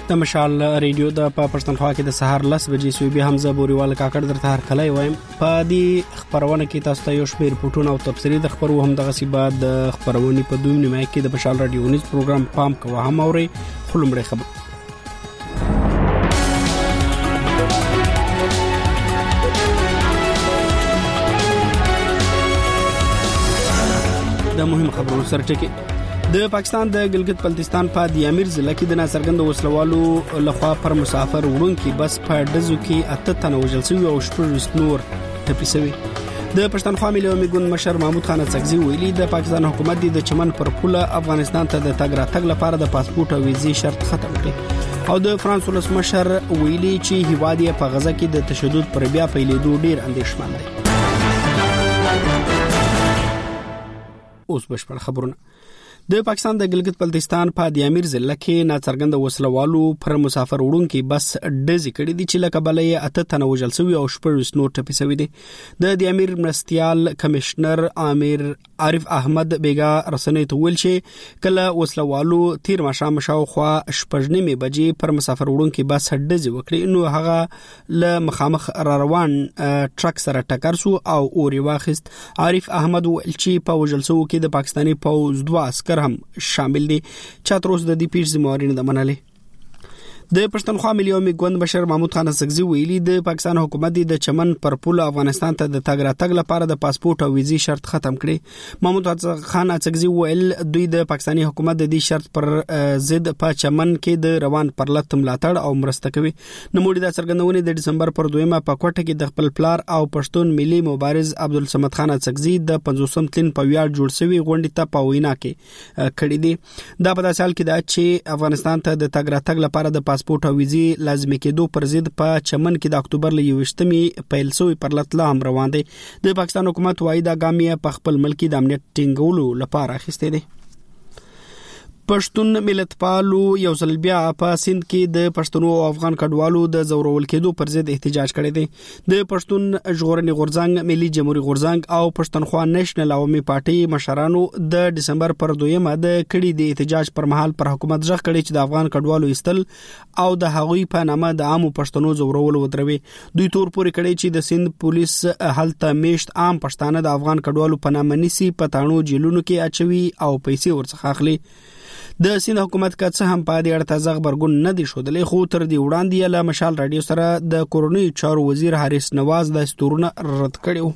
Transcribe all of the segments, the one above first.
د مشال ریډیو د پښتونخوا کې د سهار 10 بجې سوي حمزه بوريوال کاکړ درته هر کله وایم په دې خبرونه کې تاسو ته یو شمېر پټون او تفصیلی د خبرو هم دغه سی بعد د خبرونې په دویم نیمه کې د مشال ریډیو نیوز پروګرام پام کوه هم اوري خلمړي خبر د مهم خبرونو سره ټکی د پاکستان د ګلګت بلتستان په دیامیر ضلع کې د ناڅرګند وسلوالو لخوا پر مسافر وړونکي بس په دزو کې 8 تنه وژل شوي او 14 نور ټپي شوي. د پښتونخوا ملي عمومي ګوند مشر محمود خان اڅکزي ویلي د پاکستان حکومت د چمن پر پوله افغانستان ته د تګ راتګ لپاره د پاسپورت او ویزې شرط ختم کړي او د فرانس ولس مشر ویلي چې هیواد یې په غزه کې د تشدد پر بیا پیلېدو ډیر اندېښمن دی. اوس بشپړ خبرونه. د پاکستان د ګلګت بلتستان په دیامیر ضلع کې ناڅرګند وسلوالو پر مسافر وړونکي بس ډزې کړې دي چې لکه بلې 8 تنه وژل شوي او 14 نور ټپي شوي دي. د دیامیر مرستيال کمشنر عامر عارف احمد بیگا رسنۍ ته ویل چې کله وسلوالو تیر ماښام شاوخوا 8:30 بجې پر مسافر وړونکي بس ډزې وکړې نو هغه له مخامخ روان ټرک سره ټکر شو او اوري واخیست. عارف احمد ویل چې په وژل شوو کې د پاکستاني پوځ 2 عسكر هم شامل دي. چاتروس د دې پیښې ذمہواري نه منلې. د پښتونخوا ملي عمومي ګوند مشر محمود خان اڅکزي ویلي د پاکستان حکومت د چمن پر پوله افغانستان ته د تګ راتګ لپاره د پاسپورت او ویزې شرط ختم کړي. محمود خان اڅکزي ویل دوی د پاکستاني حکومت د دې شرط پر ضد په چمن کې د روان پرلط ملاتړ او مرسته کوي. نوموړي د څرګندونې د دسمبر پر 2 په کوټه کې د خپل پلار او پښتون ملي مبارز عبدالصمد خان اڅکزي د 50م تلین په ویاړ جوړ شوی غونډې ته په وینا کې کړي دي. دا په داسې حال کې دا چې افغانستان ته د تګ راتګ لپاره د پاسپورت او ویزې لازمي کېدو پر ضد په چمن کې د اکتوبر ل 21مې پیل شوی پرلط لا هم روان دي. د پاکستان حکومت وايي دا ګام یې په خپل ملکی د امنیت ټینګولو لپاره اخیستی دی. پښتون ملتپالو یو ځل بیا په سند کې د پښتنو او افغان کډوالو د زورول کېدو پر ضد احتجاج کړی دی. د پښتون ژغورنې غورځنګ، ملي جمهوریت غورځنګ او پښتونخوا نېشنل عوامي پارټي مشرانو د دسمبر پر 2 د کړي د احتجاج پر مهال پر حکومت ځخ کړي چې د افغان کډوالو استل او د هغوی په نامه د عامو پښتنو زورول ودروي. دوی تور پورې کړي چې د سند پولیس هلته میشت عام پښتانه د افغان کډوالو په نامه نسی پټانو جیلونو کې اچوي او پیسې ورڅخه اخلي. د سند حکومت کا څه هم په دې اړه تازه خبرګون نه دی شودلې خو تر دې وړاندې له مشال رادیو سره د کورونی چارو وزیر حارث نواز د استورونه رد کړیو.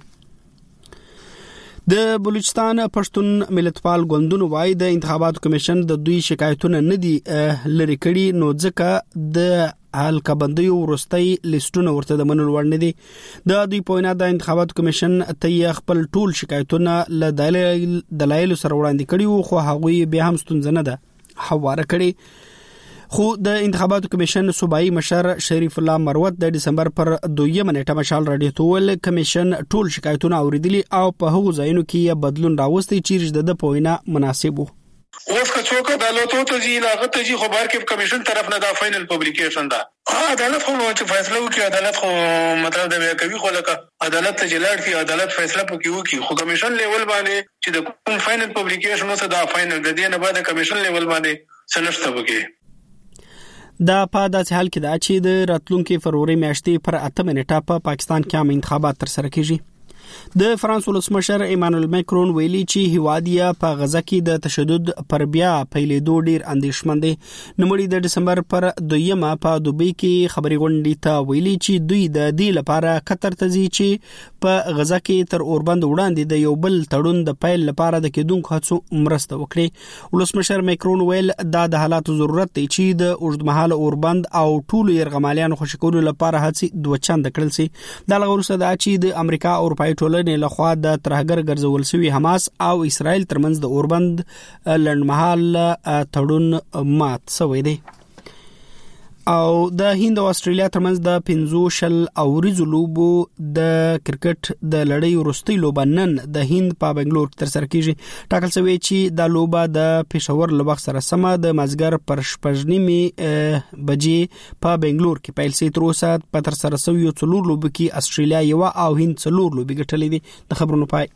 د بلوچستان پښتون ملتپال ګوندونو وايي د انتخاباتو کمیشن د دوی شکایتونه نه دي لري کړي نو ځکه د حلقه بندیو ورستۍ لیستونه ورته د منلو وړ نه دي. د دوی په وینا د انتخاباتو کمیشن ته خپل ټول شکایتونه له دلایل سره وړاندې کړي خو هغه به هم ستونزه نه ده حواله کړي. خو د انتخاباتو کمیشن صوبایي مشر شریف الله مروت د دسمبر پر 2 نیټه مشال رادیو ته ول کمیشن ټول شکایتونه اوریدلي او په هغو ځایونو کې بدلون راوستي چې د پوینه مناسب وو. اوس که څوک عدالتو ته ځي لاغه ته ځي خو بار کې کمیشن طرف نه دا فائنل پبلیکیشن ده. عدالت خو چې فیصله وکړي عدالت خو مطلب دا کوي خو لکه عدالت ته جلاړ کی عدالت فیصله پکې وکړي خو کمیشن لیول باندې چې د کوم فائنل پبلیکیشن اوسه دا فائنل د دې نه بعد کمیشن لیول باندې سنشته وکړي. دا په داسې حال کې دا چې د راتلونکي فروری میاشتې پر 8 نیټه په پاکستان کې عام انتخابات تر سره کیږي. د فرانس ولس مشر ایمانوئل ماکرون ویلي چې هیوادیا په غزه کې د تشدد پر بیا پیلېدو ډیر اندېښمن دي. نوموړي د دسمبر پر 2 په دوبۍ کې خبري غونډې ته ویلي چې دوی د دې لپاره قطر ته ځي چې په غزه کې تر اوربند وړاندې د یو بل تړون د پیل لپاره د کېدونکو هڅو مرسته وکړي. ولس مشر ماکرون ویل دا د حالاتو ضرورت دی چې د اوږدمهاله اوربند او ټولو يرغمالیانو خوشکولو لپاره هڅې دوه چنده کړل شي. دا لغوسه دا چې د امریکا او اروپای ټولنې لخوا د ترهګر ګرځول شوی حماس او اسرائیل ترمنځ د اوربند لنډمهال تړون مات شوی دی. او د هند او استرالیا ترمنځ د 15 اوریزو لوبو د کرکټ د لړۍ وروستۍ لوبه نن د هند په بنگلور کې تر سره کیږي. ټاکل شوی چې د لوبه د پېښور له وخت سره سمه د مازګر پر 8:30 بجې په بنگلور کې پیل شي. تر اوسه په تر سره شوی 4 لوبو کې استرالیا یو او هند 4 لوبې ګټلې دي. د خبرونو پای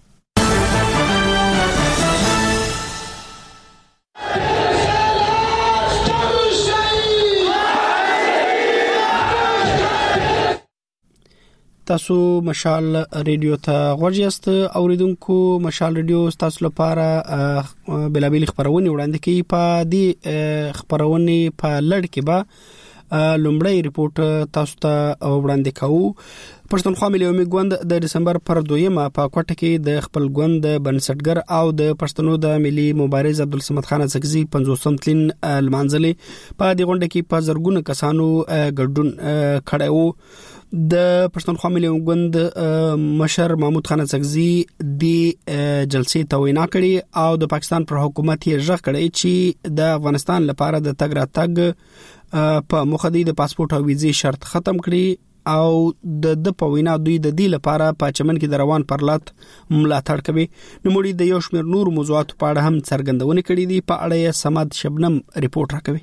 تاسو مشال ریډیو ته غوږ یاست. اوریدونکو مشال ریډیو تاسو لپاره بلابل خبرونه وړاندې کوي. په دې خبرونه په لړ کې به لومړی ریپورت تاسو ته وړاندې کوو. پښتونخوا ملي عمومي ګوند د دسمبر پر 2 په کوټه کې د خپل ګوند بنسټګر او د پښتنو د ملي مبارز عبدالصمد خان اڅکزي 50 تلین لمانځلې. په دې غونډه کې په زرګونو کسانو ګډون کړی وو. د پښتونخوا ملي عمومي ګوند مشر محمود خان اڅکزي د جلسې ته وینا کړې او د پاکستان پر حکومت یې ژغ کړی چې د افغانستان لپاره د تګ راتګ په مخدي د پاسپورت او ویزې شرط ختم کړي او د په وینا دوی د دې لپاره په چمن کې د روان پرلات ملاتړ کوي. نوموړي د یو شمېر نور موضوعات په اړه هم څرګندونه کړې دي. په اړه یې سماد شبنم ریپورت راکوي.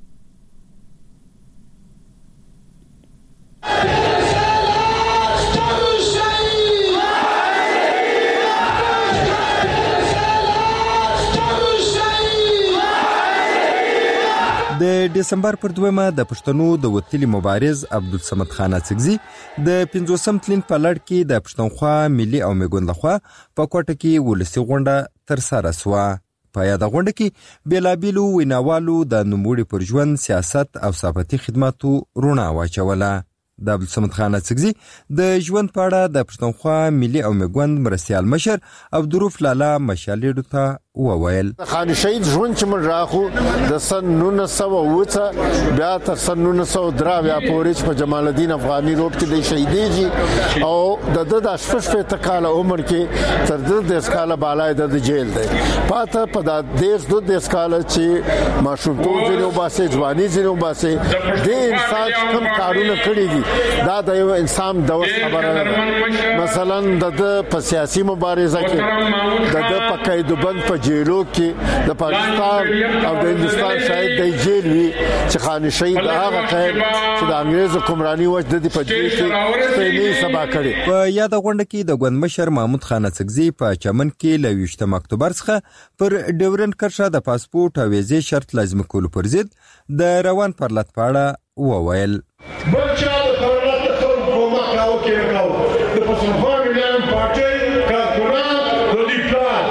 د دسمبر پر 2 د پښتنو د وتلي مبارز عبدالصمد خان اڅکزي د 50 تلین په لړ کې د پښتونخوا ملي او میګوند لخوا په کوټه کې ولسی غونډه تر سره سوه. په یاد غونډه کې بیلابیلو ویناوالو د نوموړي پر ژوند، سیاست او صحافتي خدماتو رڼا واچوله. د عبدالصمد خان اڅکزي د ژوند په اړه د پښتونخوا ملي او میګوند مرستیال مشر عبدالروف لالا مشالېډو ته وویل. خان شهید ژوند چې من راخو د سن 1909 بیا تر سن 1903 بیا پورې په جمال الدین افغاني روډ کې د شهیدېږي او د شپږ کاله عمر کې تر د کاله بالای د جیل دی. پاته په د دیش دو دیش کاله چې ماشومتوب ځینو باسي، ځواني ځینو باسي، د انسان کوم کارونه کړی دي دا د یو انسان د خبره ده. مثلا د په سیاسي مبارزه کې د پکایدوبند په جیلو کې د پاکستان او د هندستان شاید د جیل وی چې خان شهید هغه ټیم چې د انګريز حکمرانی وجه د پدې کې سپېلې سبا کړي. په یاد غونډه کې د ګوند مشر محمود خان اڅکزي په چمن کې ل 28 اکتوبر څخه پر ډیورن کرښه د پاسپورت او ویزې شرط لازم کول پر ضد د روان پرلط پاړه وویل. بچا د پرلط په ماکاو کې راو د پښتونخوا ملي پارټي کارکونان د دې پلان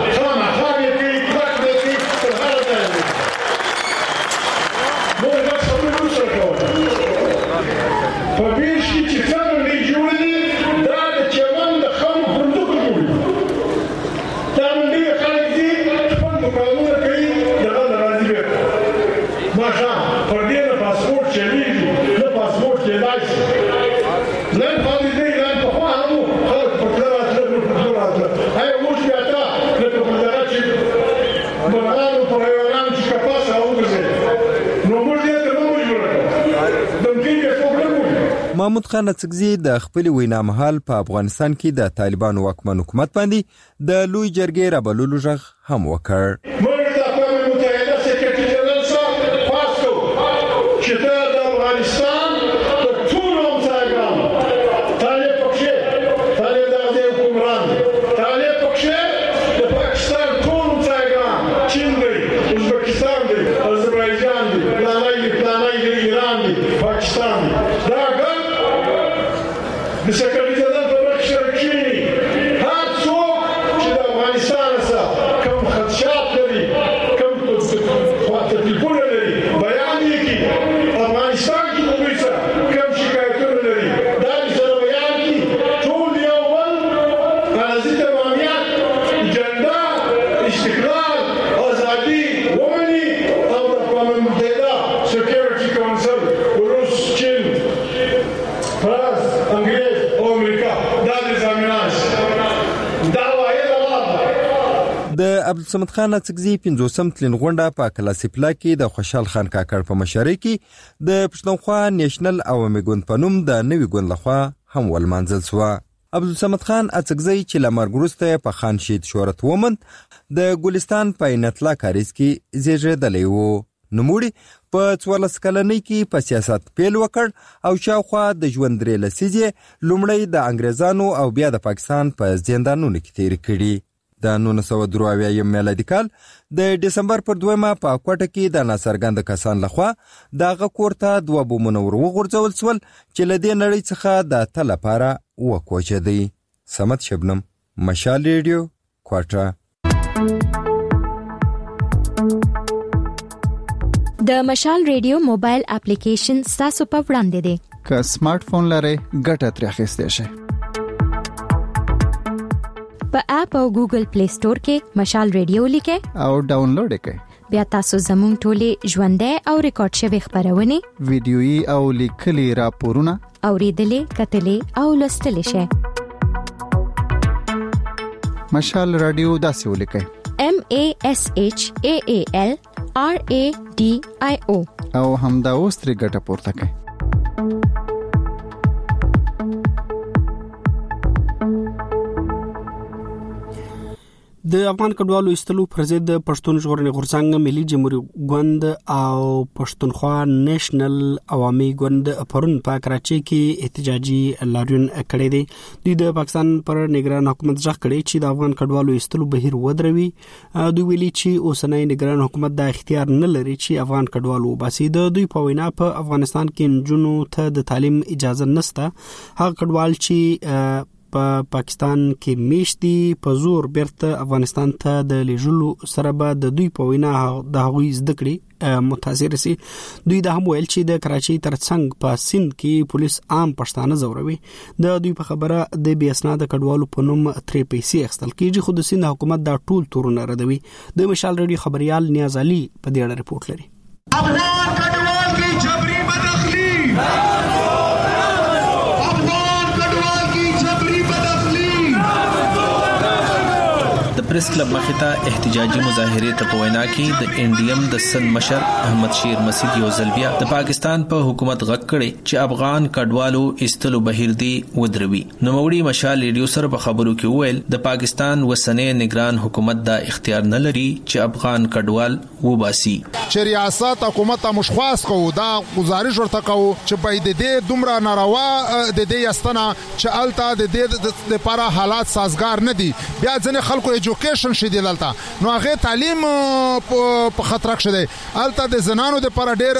محمود خان اڅکزي د خپل وینا مهال په افغانستان کې د طالبانو واکمن حکومت باندې د لوی جرګې رابللو ژغ هم وکړ. عبدالصمد خان اڅکزي 50 تلین غونډه په کلاسیپلا کې د خوشحال خان کاکړ په مشرۍ کې د پښتونخوا نیشنل او میګوند په نوم د نوي ګوند لخوا هم ولمانځل شوه. عبدالصمد خان اڅکزي چې له مرګ وروسته په خان شهید شهرت وموند د ګلستان په عینتلا کاریز کې زیږېدلی و. نوموړي په 14 کلنۍ کې په سیاست پیل وکړ او شاوخوا د ژوند 3 لسیزې لومړی د انګریزانو او بیا د پاکستان په زندانونو کې تیر کړي. د 1983 میلادي کال د دسمبر پر 2 په کوټه کې د ناڅرګند کسان لخوا دغه کور ته 2 بمونه ور وغورځول شول چې له دې نړۍ څخه د تل لپاره وکوچه دی. سمت شبنم، مشال ریډیو، کوټه. د مشال ریډیو موبایل اپلیکیشن تاسو په وړاندې دی. که سمارټ فون لرئ ګټه ترې اخیستی شئ. په اپ او ګوګل پلی سٹور کې مشال ریډیو لیکئ او ډاونلوډ یې کړئ. بیا تاسو زموږ ټولې ژوندۍ او ریکارډ شوي خبرونه، ویډیويي او لیکلي راپورونه اوریدلې، کتلې او لوستلې شئ. مشال رادیو داسې ولیکئ: MASHAALRADIO او همدا اوس ترې ګټه پورته کړئ. د افغان کډوالو استلو پر ضد د پښتون ژغورنې غورځنګ، ملي جمهوریت ګوند او پښتونخوا نېشنل عوامي ګوند پرون په کراچۍ کې احتجاجي لاریون کړی دی. دوی د پاکستان پر نگران حکومت ځخ کړی چې د افغان کډوالو استلو بهیر ودروي. دوی ویلي چې اوسنۍ نگران حکومت د اختیار نه لري چې افغان کډوالو وباسي. د دوی په وینا په افغانستان کې نجونو ته د تعلیم اجازه نشته. هغه کډوال چې په پاکستان کې میشتي په زور بیرته افغانستان ته د لیږلو سره به د دوی په وینا د هغوی زده کړې متاثر سي. دوی د هم ویل چې د کراچۍ ترڅنګ په سند کې پولیس عام پښتانه زوروي. د دوی په خبره د بې اسناد کډوالو په نوم ترې پیسې اخیستل کېږي، خو د سند حکومت دا ټول تورونه ردوي. د مشال ریډیو خبريال نیاز علي په دې اړه رپورټ لري. افغان کډوال کی جبري بداخلي، پریس کلب مخې ته احتجاجي مظاهره ته په وینا کې د انډیم د سن مشر احمد شیر مسعود یو ځلبیا د پاکستان په حکومت غږ کړي چې افغان کډوالو استلو بهیر دی ودروي. نو موړي مشال ریډیو سره په خبرو کې ویل د پاکستان وسنۍ نگران حکومت دا اختیار نه لري چې افغان کډوال وباسي. چې ریاست حکومت مشخص کو دا گزارش ورته کو چې باید دې دومره ناروا د دې استنه چې الته د دې لپاره حالات سازگار نه دي. بیا ځنه خلکو ایجوکیشن شیدل الته نو هغه تعلیم په خطر کې شته. الته د زنانو د پر ډېر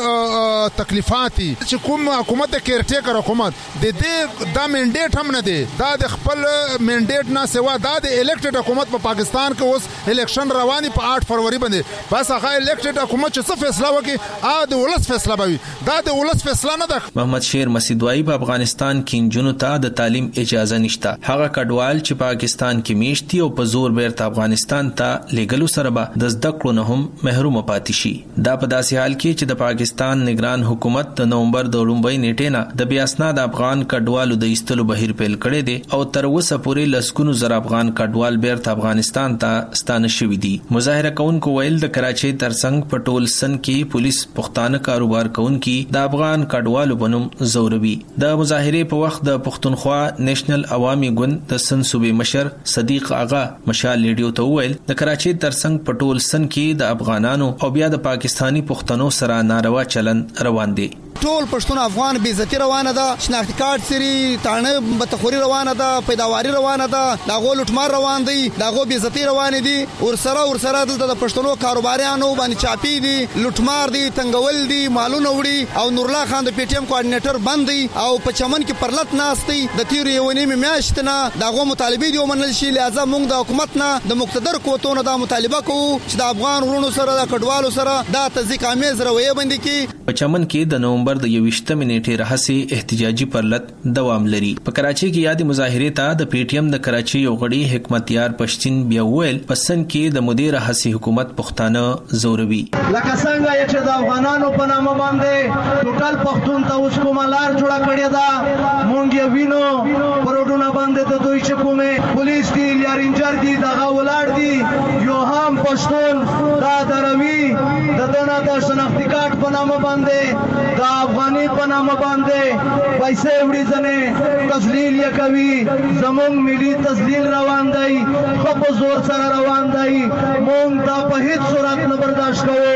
تکلیفات چې کوم حکومت کېر ټیکر حکومت د دې دا منډیټ هم نه دی. دا د خپل منډیټ نه سوا دا د الیکټډ حکومت په پاکستان کې اوس الیکشن رواني په 8 فروری باندې بس هغه الیکټډ حکومت چې څه فیصله وکړي د ولس فیصله به وي. دا د ولس فیصله نه ده. محمد شیر مسعود وايي په افغانستان کې جنونو ته د تعلیم اجازه نشته. هغه کډوال چې پاکستان کې میشتي او په زور بیرته افغانستان ته لګلو سره به د زده کړو نه هم محروم پاتې شي. دا په داسې حال کې چې د پاکستان نگران حکومت د نومبر د لومړۍ نیټې نه د بې اسناد افغان کډوالو د ایستلو بهیر پیل کړی دی او تر اوسه پورې لسګونو زر افغان کډوال بیرته افغانستان ته ستانه شوي دي. مظاهره کوونکو ویل د کراچۍ ترڅنګ په ټول سن کې پولیس پښتانه کاروبار کوونکي د افغان کډوالو بنوم زوروي. د مظاهره په وخت د پښتونخوا نېشنل عوامي ګوند د سن صوبې مشر صدیق آغا مشال ریډیو ته ویل د کراچۍ ترڅنګ په ټول سن کې د افغانانو او بیا د پاکستانی پښتنو سره ناروا چلن روان دي. ټول پښتون افغان بې عزتي روانه ده، شناختی کارت سری تانه بتخوري روانه ده، پیداواري روانه ده، داغو لټمار روان دي، داغو بې عزتي روان دي. ورسره دلته د پښتنو کاروباریانو باندې چاپی دي، لټمار دي، تنگول دي، مالونه وړي او نور الله خان د پی ټی ایم کوارډینیټر باندې او په چمن کې پرلط ناستي د تیر یو نیمه میاشت نه داغو مطالبه دي ومنل شي. لہذا موږ د حکومت نه د مقتدر قوتونو د مطالبه کوو چې د افغان ورونو سره د کډوالو سره دا تزیق امیز رویه باندې کې په چمن کې د نومبر د 28 نیټې راهسي احتجاجي پرلط دوام لري. په کراچۍ کې یادي مظاهره ته د پی ټی ایم د کراچۍ یو غړي حکمت یار پښتين بیا ویل پسند کې د مدیر راهسي حکومت پښتانه زوروي. لکه څنګه چې د افغانانو په نامه باندې ټوټل پښتون ته اوس کومه لار جوړه کړې ده. مونږ یې وینو پروډونه باندې د دوی چې کومه پولیس دي یا رینجر دي دغه ولاړ دي. یو هم پښتون دا دروي د دنیا د شناختی کارت په نامه باندې د افغاني په نامه باندې پیسې وړي ځنه تسلیل یې کوي. زموږ ملي تسلیل روان دی، خو په زور سره روان دی. مونږ دا په هیڅ صورت نه برداشت کوو.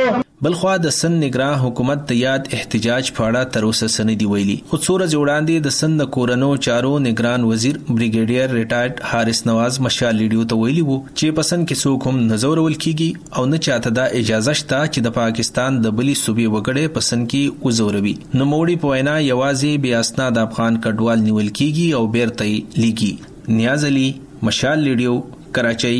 بلخوا د سند نگران حکومت د یاد احتجاج په اړه تر اوسه سندي ویلي. خو څو ورځې وړاندې د سند کورنو چارو نگران وزیر بریګیډیر ریټایرډ حارث نواز مشال لیډیو ته ویلي وو چې پسند کې څوک هم نزورول کیږي او نه چاته دا اجازه شته چې د پاکستان د بلی صوبې وګړي پسند کې وزوروي. نو موړي په وینا یوازې بیا اسناد افغان کډوال نیول کیږي او بیرته لیږي. نیاز علي، مشال لیډیو، کراچۍ.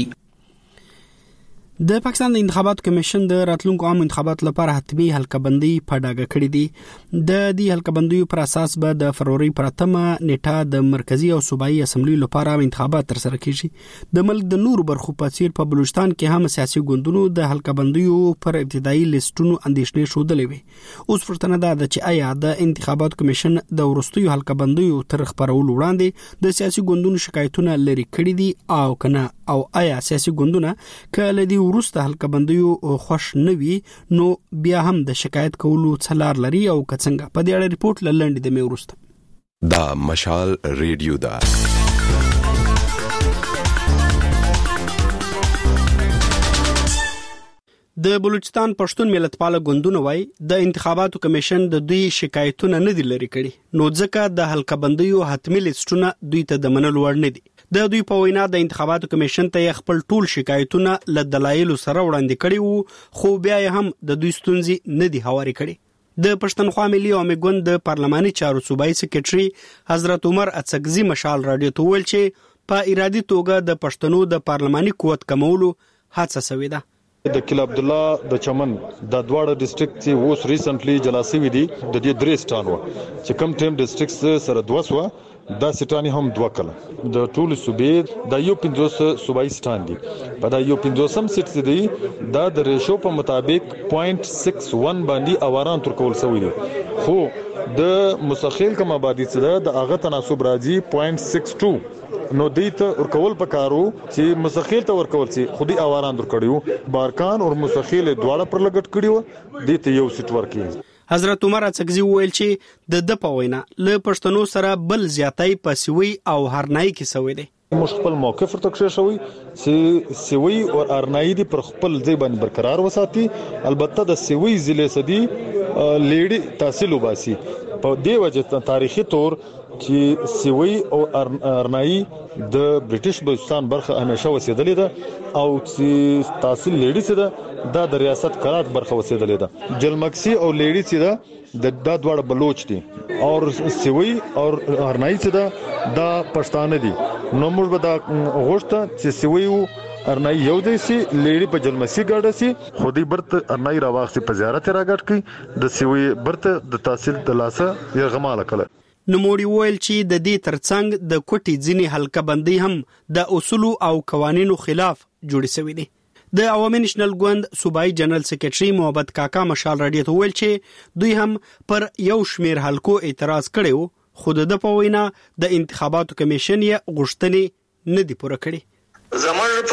د پاکستان د انتخاباتو کمیشن د راتلونکو عام انتخاباتو لپاره حتمی حلقه‌بندي په ډاګه کړې دي. د دې حلقه‌بندیو پر اساس به د فروری پر 8مه نیټه د مرکزی او صوبایي اسمبلی لپاره انتخابات تر سره کیږي. د ملک د نورو برخو په څیر په بلوچستان کې هم سیاسي ګوندونو د حلقه‌بندیو پر ابتدایي لیستونو اندېښنې ښودلې وي. اوس پرتنه ده چې آیا د انتخاباتو کمیشن د ورستیو حلقه‌بندیو تر خبرولو وړاندې د سیاسي ګوندونو شکایتونه لري کړي دي او کنه، او آیا سیاسي ګوندونه کله دی ورسته حلقه‌بندیو خوش نوي نو بیا هم د شکایت کولو څلار لري او کڅنګ په دې اړه ریپورت لنډ د مې ورسته. دا مشال ریډیو دا د بلوچستان پښتون ملتپال ګوندونه وای د انتخاباتو کمیشن د دوی شکایتونه نه دي لري کړي، نو ځکه د حلقه‌بندیو حتمی لیستونه دوی ته د منلو وړ نه دي. د دوی په وینا د انتخاباتو کمیشن ته خپل ټول شکایتونه له دلایل سره وړاندې کړي وو، خو بیا هم د دوی ستونزې نه دي هواري کړي. د پښتونخوا ملي عوامي ګوند د پارلماني چارو صوبایي سکرټري حضرت عمر اڅکزي مشال رادیو ته ویل چې په ارادي توګه د پښتنو د پارلماني قوت کمولو هڅه شوې ده. د کله عبد الله د چمن د دواړه ډیسټریکټ چې اوس ریسنټلی جلاسي وي دي د دې درې سټانو چې کم ټیم ډیسټریکټ سره 200 دا سټانی هم 2 کله د ټول صوبې د یو 50 صوبایي سټان دي. په دا یو 50 سټ دي دا د ریشو په مطابق 0.61 باندې اواران تر کول شوی دي، خو د مستقل کم آبادی څخه د هغه تناسب راځي 0.62. نو دیت ورکول پکارو چې مستقل ته ورکول سي خودي اواران در کړیو، بارکان او مستقل دواړه پر لګټ کړیو، دیت یو سټ ورکی. حضرت عمر اڅکزي ویل چې د پوینا له پښتنو سره بل زیاتای پسوي او هرنای کې سوي دي. مشخص موقف ورته شوی چې سوي او ارنای دي پر خپل ځای باندې برقرار وساتي. البته د سوي ضلع سدي لیډي تحصیل وباسي په دی وجه تاریخي تور چې سوي او ارنای د برټش بلوچستان برخه همیشه وسیدلې ده او چې تحصیل لیډي سره د ریاست قرات برخه وسیدلې ده. جلمکسي او لیډي سره د دواړه بلوچ دي او سوي او ارنای سره د پښتانه دي. نو موږ به دا غوښته چې سوي ارنای یو دی سي لیډي په جلمسي ګاډه سي خودي برته ارنای راوخسي په زیارت راګټ کی د سوي برته د تحصیل د لاسه یرغماله کړه. نوموړي ویل چې د دې ترڅنګ د کوټي ځینی حلقه‌بندي هم د اصول او قوانینو خلاف جوړ شوی دی. د عوامي نېشنل ګوند صوبایي جنرال سکرټري محمد کاکا مشال رادیو ته ویل چې دوی هم پر یو شمیر حلقو اعتراض کړي، خو د پوینا د انتخاباتو کمیشن یې غوښتنې نه دي پوره کړي. زموږ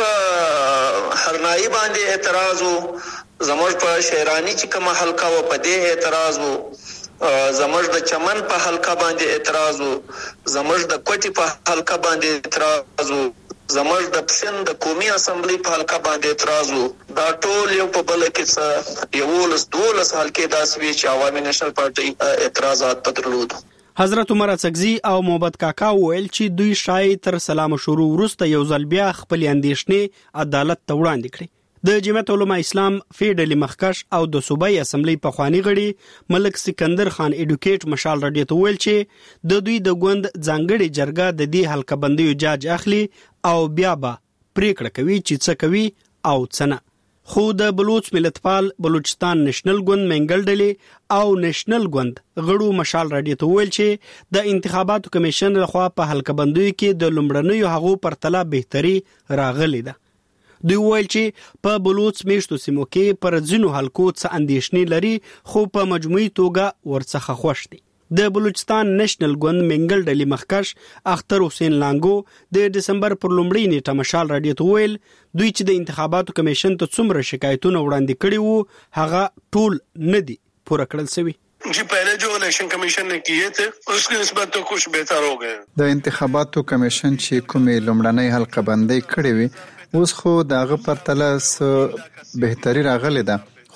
په هرنای باندې اعتراض وو، زموږ په شهرانی چې کومه حلقه و په دې اعتراض وو، زموږ د چمن په حلقه باندې اعتراض وو، زموږ د کوټي په حلقه باندې اعتراض وو، زموږ د سند د قومي اسمبلی په حلقه باندې اعتراض وو. دا ټول یو په بل کې څه یو 12 حلقې داسې وی چې عوامي نېشنل پارټي اعتراضات درلود. حضرت عمر اڅکزي او محمد کاکا ویل چې دوی شاید تر سلام شروع وروسته یو ځل بیا خپل اندېښنې عدالت ته وړاندې کړي. د جمعیت علماء اسلام فیډرالي مخکش او د صوبایي اسمبلی په خواني غړي ملک سکندر خان اډوکیټ مشال رادیو ته ویل چې د دوی د ګوند ځانګړي جرګه د دې حلقه‌بندیو جاج اخلي او بیا به پریکړه کوي چې څه کوي او څه نه. خو د بلوچ ملتپال بلوچستان نېشنل ګوند منګل ډلې او نېشنل ګوند غړو مشال رادیو ته ویل چې د انتخاباتو کمیشن لخوا په حلقه‌بندیو کې د لومړنیو هغو پرتله بهتري راغلي ده. دوی ویل چې په بلوچ میشتو سیمو کې پر ځینو حلقو څه اندېښنې لري، خو په مجموعي توګه ورڅخه خوښ دي. د بلوچستان نېشنل ګوند منګل ډلې مخکش اختر حسین لانګو د دسمبر پر لومړۍ نیټه مشال رادیو ته ویل دوی چې د انتخاباتو کمیشن ته څومره شکایتونه وړاندې کړي وو هغه ټول نه دي پوره کړل شوي. जी पहले जो election commission ने किए थे उसकी निस्बत तो कुछ बेहतर हो गए. د انتخاباتو کمیشن چې کومې لومړنۍ حلقه بندي کړې وي اوس خو داغه پرتله بهتري راغلی ده،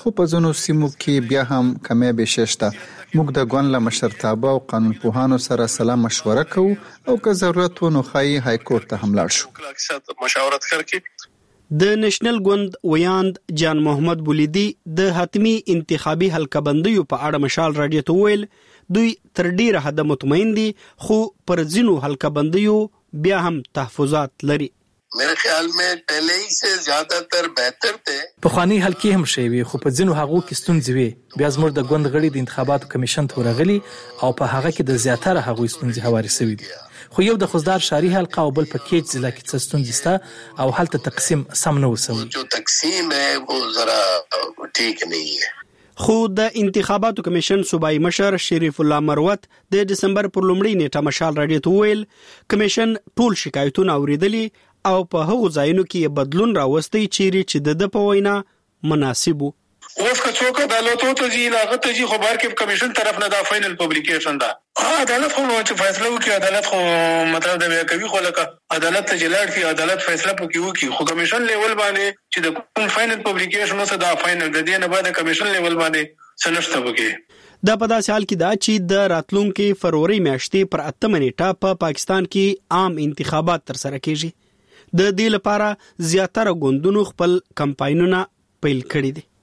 خو په ځینو سیمو کې بیا هم کمی بششته. موږ د ګوند له مشرتابه او قانون پوهانو سره سلا مشوره کوو او که ضرورت و نو ښایي های کورټ ته هم لاړ شو. مشاورت کړي. د نېشنل ګوند ویاند جان محمد بولیدي د حتمی انتخابي حلقه بندیو په اړه مشال رادیو ته ویل دوی تر ډیره حد مطمئن دي خو پر ځینو حلقه بندیو بیا هم تحفظات لري. मेरे ख्याल में पहले ही से ज्यादातर बेहतर थे. پخوانی حلقې هم شوي خو په ځینو هغو کې ستونزې وي. بیا زموږ د ګوند غړي د انتخاباتو کمیشن ته ورغلي او په هغه کې د زیاتره هغوی ستونزې هوارې شوي دي. خو یو د خوزدار شهري حلقه او بل په کیچ ضلع کې څه ستونزې شته او هلته تقسیم سم نه وسوي. جو تقسیم ہے وہ ذرا ٹھیک نہیں ہے. خو د انتخاباتو کمیشن صوبایي مشر شریف الله مروت د دسمبر پر لومړۍ نیټه مشال رادیو ته ویل کمیشن ټول شکایتونه اوریدلي او په هغو ځایونو کې بدلون راوستي چې د په وینا مناسب وو. اوس که څوک عدالتو ته ځي لاغه ته ځي خو بار کې کمیشن طرف نه دا فائنل پبلیکیشن دا عدالت خو چې فیصله وکړي عدالت خو مطلب دا کوي خو لکه عدالت ته جلاړ شي عدالت فیصله وکړي خو کمیشن لیول باندې چې د کوم فائنل پبلیکیشن اوس دا فائنل د دې نه بعد کمیشن لیول باندې سنشته وکړي. دا په داسې حال کې دا چې د راتلونکي فروری میاشتې پر 8 نیټه په پاکستان کې عام انتخابات تر سره کیږي. د دې لپاره زیاتره ګوندونو خپل کمپاینونه پیل کړي دي.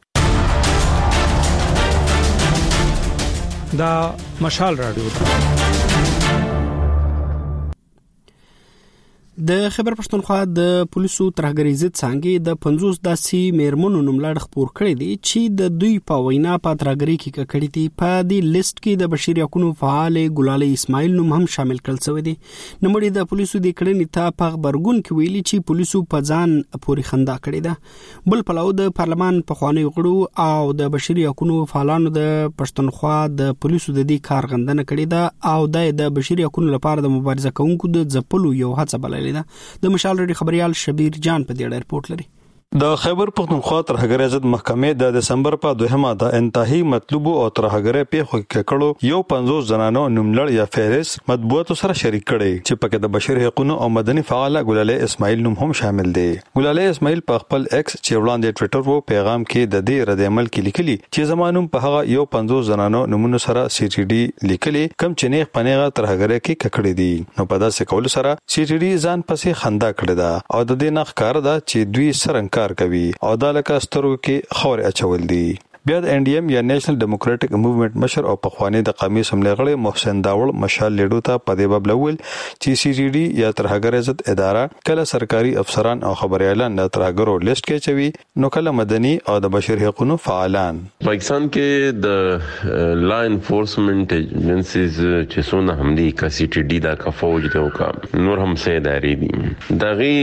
دا مشال رادیو د خبر پښتونخوا د پولیسو ترهګرۍ ضد څانګې د 50 داسې میرمنو نوملړ خپور کړی دی چې د دوی په وینا په ترهګرۍ کې کړي دي. په دې لیست کې د بشري حقوقو فعال ګلالۍ اسماعیل نوم هم شامل کړل شوی دی. نوموړي د پولیسو د کړنې ته په خبرګون کې ویلي چې پولیسو په ځان پورې خندا کړې ده. بل پلو د پارلمان پخوانی غړو او د بشري حقوقو فعالانو د پښتونخوا د پولیسو د دې کار غندنه کړې ده او د بشري حقوقو لپاره د مبارزه کوونکو د ځپلو یو هڅه بللې. د مشال رډي خبريال شبیر جان په دې ریپورت لري. د خیبر پختونخوا ترهګرۍ ضد محکمې د دسمبر په 2مه د انتهایی مطلوب او ترهګرۍ پیښو کې کړو یو 50 زنانو نوملړ یا فهرست مطبوعاتو سره شریک کړي چې پکې د بشري حقوقو او مدني فعال ګلالۍ اسماعیل نوم هم شامل دي. ګلالۍ اسماعیل په خپل ایکس چې وړاندې ټوئیټر وو پیغام کې د دې رد عمل کې لیکلي چې زمانوم په هغه یو 50 زنانو نومونو سره سی ټي ډي لیکلي کم چې نه پنيغه ترهګرۍ کې ککړې دي. نو په داسې کول سره سی ټي ډي ځان پسې خندا کړې ده او د دې نه ښکار ده چې دوی سرنګ کوي او دالکه سترګو کې خور اچول دي. بیا د ان ډي ام یا نېشنل ډیموکراټک موومېنټ مشر او پخوانی د قومي اسمبلی غړی محسن داوړ مشال لیډو ته په دې باب لول چې سی ټي ډي یا ترهګرۍ ضد اداره کله سرکاري افسران او خبريالان د ترهګرو لیست کې چوي نو کله مدني او د بشري حقوقو فعالان. پاکستان کې د لا انفورسمنت ایجنسیز چې څونه همدي کا سی ټي ډي دا کا فوج دی او کا نور هم سه ادارې دي دغه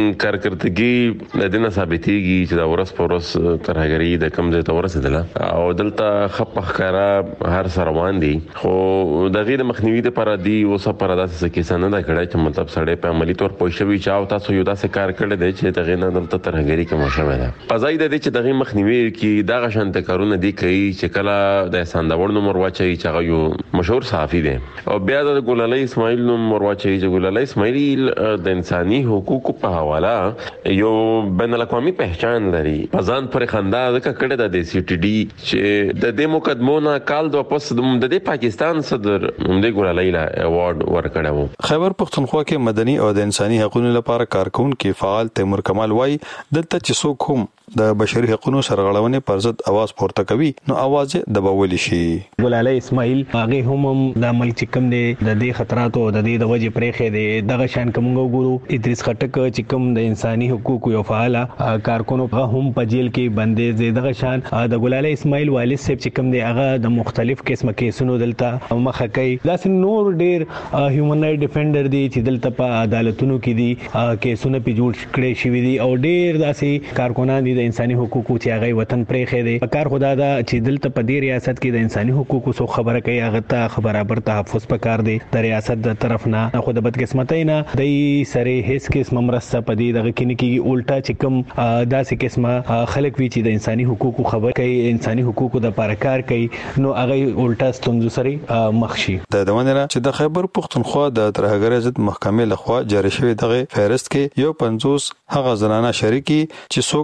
کارکړتګي د دې ثابتېږي چې دا ورس پورس ترهګرۍ د کم ځای ته ورسېده او دلته خپخ کرا هر سروان دي خو دغه د مخنیوي لپاره دی او سپاره داسې کیسه نه دا کړای چې مطلب سړی په عملی تور پوښوي چې او تاسو یو داسې کار کړی دی چې دغه نه دلته ترهګری کوم شوه ده پزای د دې چې دغه مخنیوي کې دغه شانته کارونه دي کوي چې کله د سانداور نمبر واچي چې یو مشهور صحافي دی او بیا د ګلالۍ اسماعیل نمبر واچي چې ګلالۍ اسماعیل د انساني حقوقو په حواله یو بین الاقوامي پہچان لري پزان پر خندا کړه د سی ټي ډي چې د دې مقدمونه کال د پس د پاکستان صدر د ګلالۍ لا ایوارډ ورکړو. خیبر پختونخوا کې مدني او د انساني حقوقو لپاره کارکونکو فعال تیمور کمال وای دلته چې څوک هم د بشري حقوقو سرغړونې پر ضد आवाज پورته کوي نو आवाज دبول شي. ګلالۍ اسماعیل هغه هم د عمل چې کوم دي د دې خطراتو د دې د وجې پرېخې دي دغه شان کومو ګورو ادریس خټک چې کوم د انساني حقوقو یو فعال کارکونو هم په جیل کې بندي دي دغه شان د ګلالۍ اسماعیل والد صاحب چې کوم دي هغه د مختلف قسمه کیسونو دلته مخه کوي داسې نور ډیر هیومن رائټ ډیفندر دي چې دلته په عدالتونو کې دي کیسونه په جوړ کړي شوی دي او ډیر داسې کارکونان دي د انساني حقوقو چې هغه وطن پرېخې دي کار خدا دا چې دلته په دې ریاست کې د انساني حقوقو سو خبره کوي هغه ته برابر تحفظ پکار دي د ریاست د طرف نه خو د بدقسمتۍ نه د سره هیڅ قسم مرسته پدې دغه کې نه کیږي الټا چې کوم داسې قسمه خلک وی چې د انساني حقوقو خبر کوي انساني حقوقو د لپاره کار کوي نو هغه الټا ستونزو سره مخ شي. د دمنره چې د خیبر پختونخوا د ترهګرۍ ضد محکمې لخوا جاری شوی دغه فهرست کې یو 50 هغه زنانه شریکي چې څوک نیغ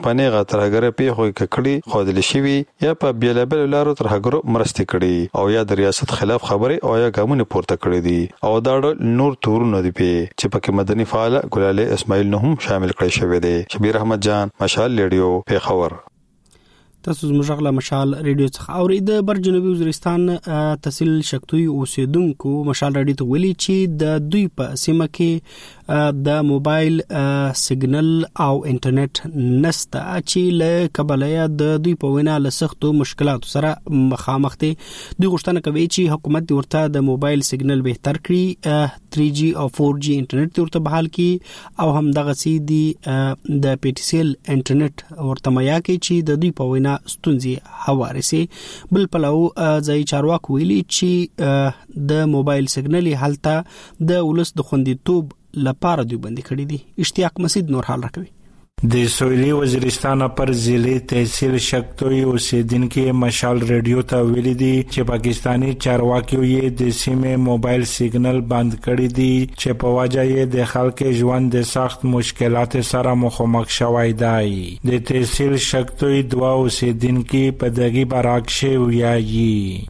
کمپنۍ غا ترهګر پیښو کې کړي خو د لشي یا په بیلابل لارو ترهګرو مرستې کړي او یا د ریاست خلاف خبري او یا ګامونه پورته کړي دي او دا نور تورونه دي چې پکې مدني فعال ګلاله اسماعیل نه هم شامل کړي شوی دی. شبیر احمد جان، مشال ریډیو، پیښور. تاسو زموږ غلا مشال ریډیو څخه اورئ. د بر جنوبي وزیرستان تحصیل شکتوي اوسیدونکو مشال ریډیو ته ویلي چې د دوی په سیمه کې د موبایل سیګنل او انټرنیټ نسته چې له کبله د دوی په وینا له سختو مشکلاتو سره مخامخ دي. دوی غوښتنه کوي چې حکومت ورته د موبایل سیګنل بهتر کړي، 3G او 4G انټرنیټ ورته بحال کړي او هم دغه سي دي د PTCL انټرنیټ ورته میا کوي چې د دوی په وینا ستونزې هواري سي. بل پلو ځای چارواکو ویلي چې د موبایل سیګنل حالت د ولس د خوندیتوب لپاره دوی بندي کړی دي. اشتیاق مسعود نور حال راکوي. د سویلي وزیرستان پر ضلع تحصیل شکتوي اوسیدونکو مشال ریډیو ته ویلي دي چې پاکستانی چارواکیو یې د سیمې موبایل سیګنل بند کړی دي چې په وجه یې د خلکو ژوند د سخت مشکلات سره مخامخ شوی دی. د تحصیل شکتوي دوا اوسیدونکو په دغه براکشه ویایي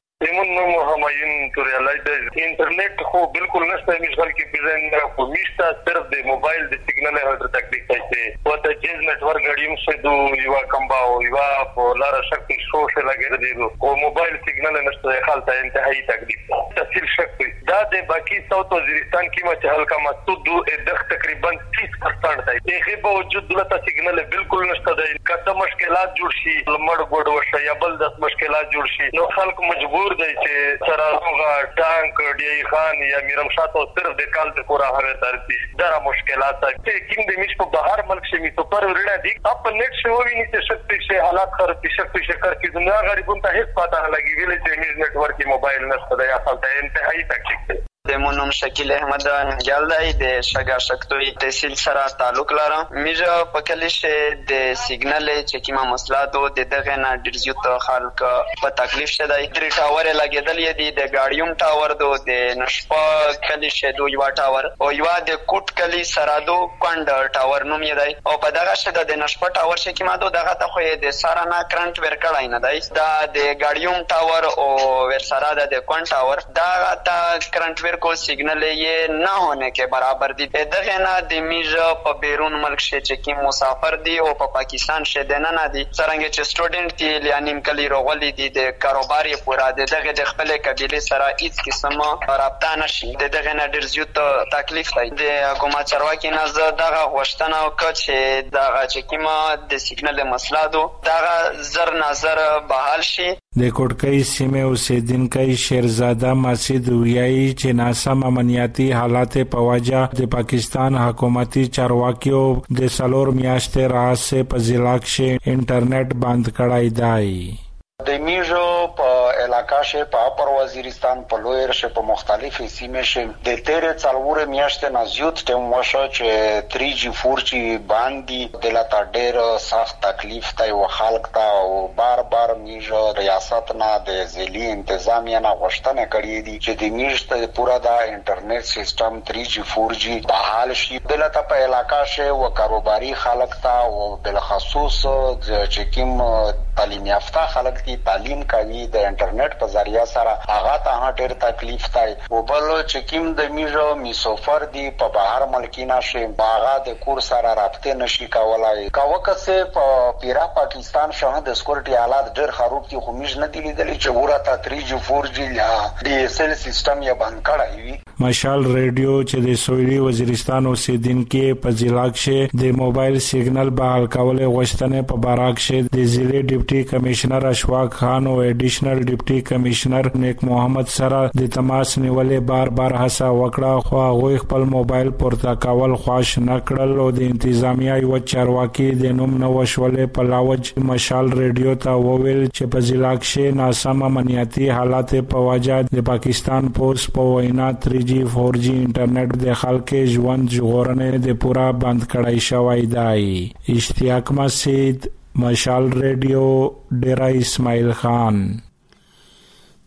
to realize that internet خو بالکل نشته مشغل کې بزن خو میشته صرف د موبایل د سیګنل هر تکلیف دی او د جیز نتورک غړیم شدو یو کمباو یو په لار شک شوشه لګیدو او موبایل سیګنل نشته حالت انتهایی تکلیف تحصیل شک دا د باقی ساوث وزیرستان کې مچ هلکا مسدود د تقریبا 30% دی هغه په وجود دلته سیګنل بالکل نشته دی کته مشکلات جوړ شي لمړ ګډ وشي یا بل د مشکلات جوړ شي نو خلک مجبور دي چې سره ټانک ډی خان یا میرم شاتو صرف د کال د پورا هغه ترتیب دا مشکلات چې کوم د مش په بهر ملک شي تو پر ورنه دي اپ نت شو وی نه شکت شي حالات خراب شي شکر کی دنیا غریبون ته هیڅ پاتہ نه لګي ویل چې نتورک موبایل نشته یا حالت انتهایی تکلیف دی. د مونږ شکیل احمد جلدای د شګا شکتوي تحصیل سره تعلق لرم. میجا پکلیشه د سیګنل چې کیما مسلاتو د دغه نه ډیرزیوت خلک په تکلیف شدای. درې ټاور لګیدل دي د ګاډیوم ټاور د نشپا کلیشه دوی وا ټاور او یو د کوټ کلی سره دو کند ټاور نوم یې دی او په دغه شته د نشپا ټاور چې کیما دغه ته خو د سارنا کرنٹ ور کړای نه دی دا د ګاډیوم ټاور او ور سره د کند ټاور دا تا کرنٹ کو سیگنل یہ نہ ہونے کے برابر دی دغه نه د میجا په بیرون ملک شې چې کی مسافر دی او په پاکستان شه دنه نه دی څنګه چې سټوډنټ دی یعنی کلی روغلی دی د کاروبار یې پورا دغه د خپل قبيله سره هیڅ قسمه رابطه نشي دغه نه ډیر زیات تکلیف دی د حکومت چارواکي نه دغه غوښتنه وکړه چې دغه چې کیما د سیګنل مسله دو دغه زر نظر بحال شي. د کوټکۍ سیمه اوسیدونکو شیرزاده مسعود ویایي چې ناسم امنیتي حالات په وجه د پاکستان حکومتي چارواکیو د سالور میاشتې راځي په ضلع کې انټرنیټ بند کړای دی. د میجو په علاقہ شه په اپر وزیرستان په لویر شه په مختلفې سیمې شه د تیرې څلور میاشتې نه زیات ټیم وشو چې 3G 4G باندې دلته ډېر سخت تکلیف دی او خلک ته او بار میجو ریاست نه د ځلي انتظامیه نه غوښتنه کړې دي چې د میجو پورا د انټرنیټ سیستم 3G 4G بحال شي دلته په علاقہ شه او کاروباري خلک ته او بل خصوص چې کوم تعلیم یافته خلک تعلیم کوي د انټرنیټ په ذریعہ سره هغه ته ډېر تکلیف دی او بل چې کوم د میجو مسافر دی په بهر ملکینا شي هغه د کور سره رابطه نشي کولای کاوکسه په پیرا پاکستان شه د سکیورټي حالات ډېر خراب دي خو میج نه دی لیدل چې ورته 3G 4G یا DSL سیستم یې بند کړی وي. مشال ریډیو چې د سویلي وزیرستان اوسیدونکو په ضلع کې د موبایل سیګنل بحال کول غوښتنه په باراک کې د ضلع ډیپټي کمشنر اشواق خان او ایډیشنل ډیپټي کمشنر نیک محمد سره د تماس نیولې بار هڅه وکړه خو هغه خپل موبایل پورته کول خواش نکړل او د انتظامیه یو چارواکي د نوم نو وشولې په لاوج مشال ریډیو ته وویل چې په ضلع کې ناسم امنیتي حالات په وجه د پاکستان پولیس په وینا 3G 4G انټرنیټ د خلکو ژوند ژغورنې د پورا بند کړای شوی دی. اشتیاق مسعود مشال ریډیو ډیرا اسماعیل خان.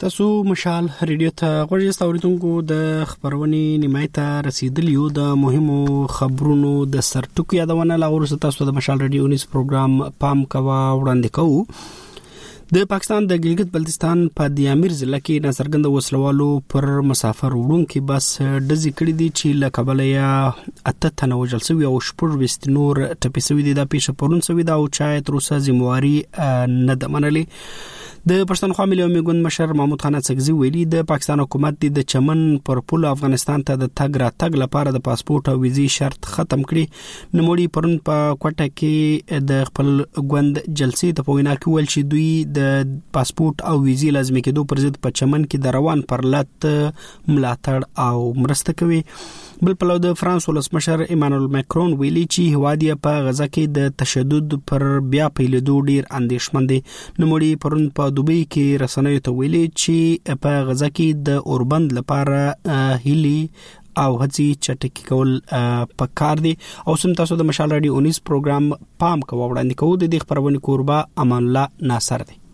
تاسو مشال ریډیو ته غوږی ستوریدونکو د خبرونې نیمه ته رسیدلیو د مهمو خبرونو د سرټکو یادونه لاورسته تاسو د مشال ریډیو نیوز پروګرام پام کوا وړاندې کوو د پاکستان د ګلګت بلتستان په دیامیر ضلع کې ناڅرګند وسلوالو پر مسافر وړونکو بس ډزې کړې دي چې له کبله یا اته تنه وژل شوي او شپږ ویشت نور ټپي شوي دي. دا پیښه پرون شوې ده او چا تر اوسه ذمہواري نه ده منلې. د پښتونخوا ملي ګوند مشر محمود خان اڅکزي ویلي د پاکستان حکومت د چمن پر پول افغانستان ته د تګ راتګ لپاره د پاسپورت او ویزي شرط ختم کړي. نوموړي پرون په کوټه کې د خپل ګوند جلسې ته په وینا کې ویل چې دوی د پاسپورت او ویزي لازمي کېدو پر ضد په چمن کې د روان پرلط ملاتړ او مرسته کوي. بل پلو د فرانس ولسمشر ایمانوئل ماکرون ویلي چې هوادي په غزا کې د تشدد پر بیا پیلېدو ډیر اندېښمن دي. نوموړي پرون په دوبۍ کې رسنیو ته ویلي چې په غزا کې د اوربند لپاره هیلي او هڅې چټکې کول پکار دي. او سم تاسو د مشال رادیو نیوز پروګرام پام کوو وړاندې کوو. د دې خبرونه کوربه امان الله ناصر دی.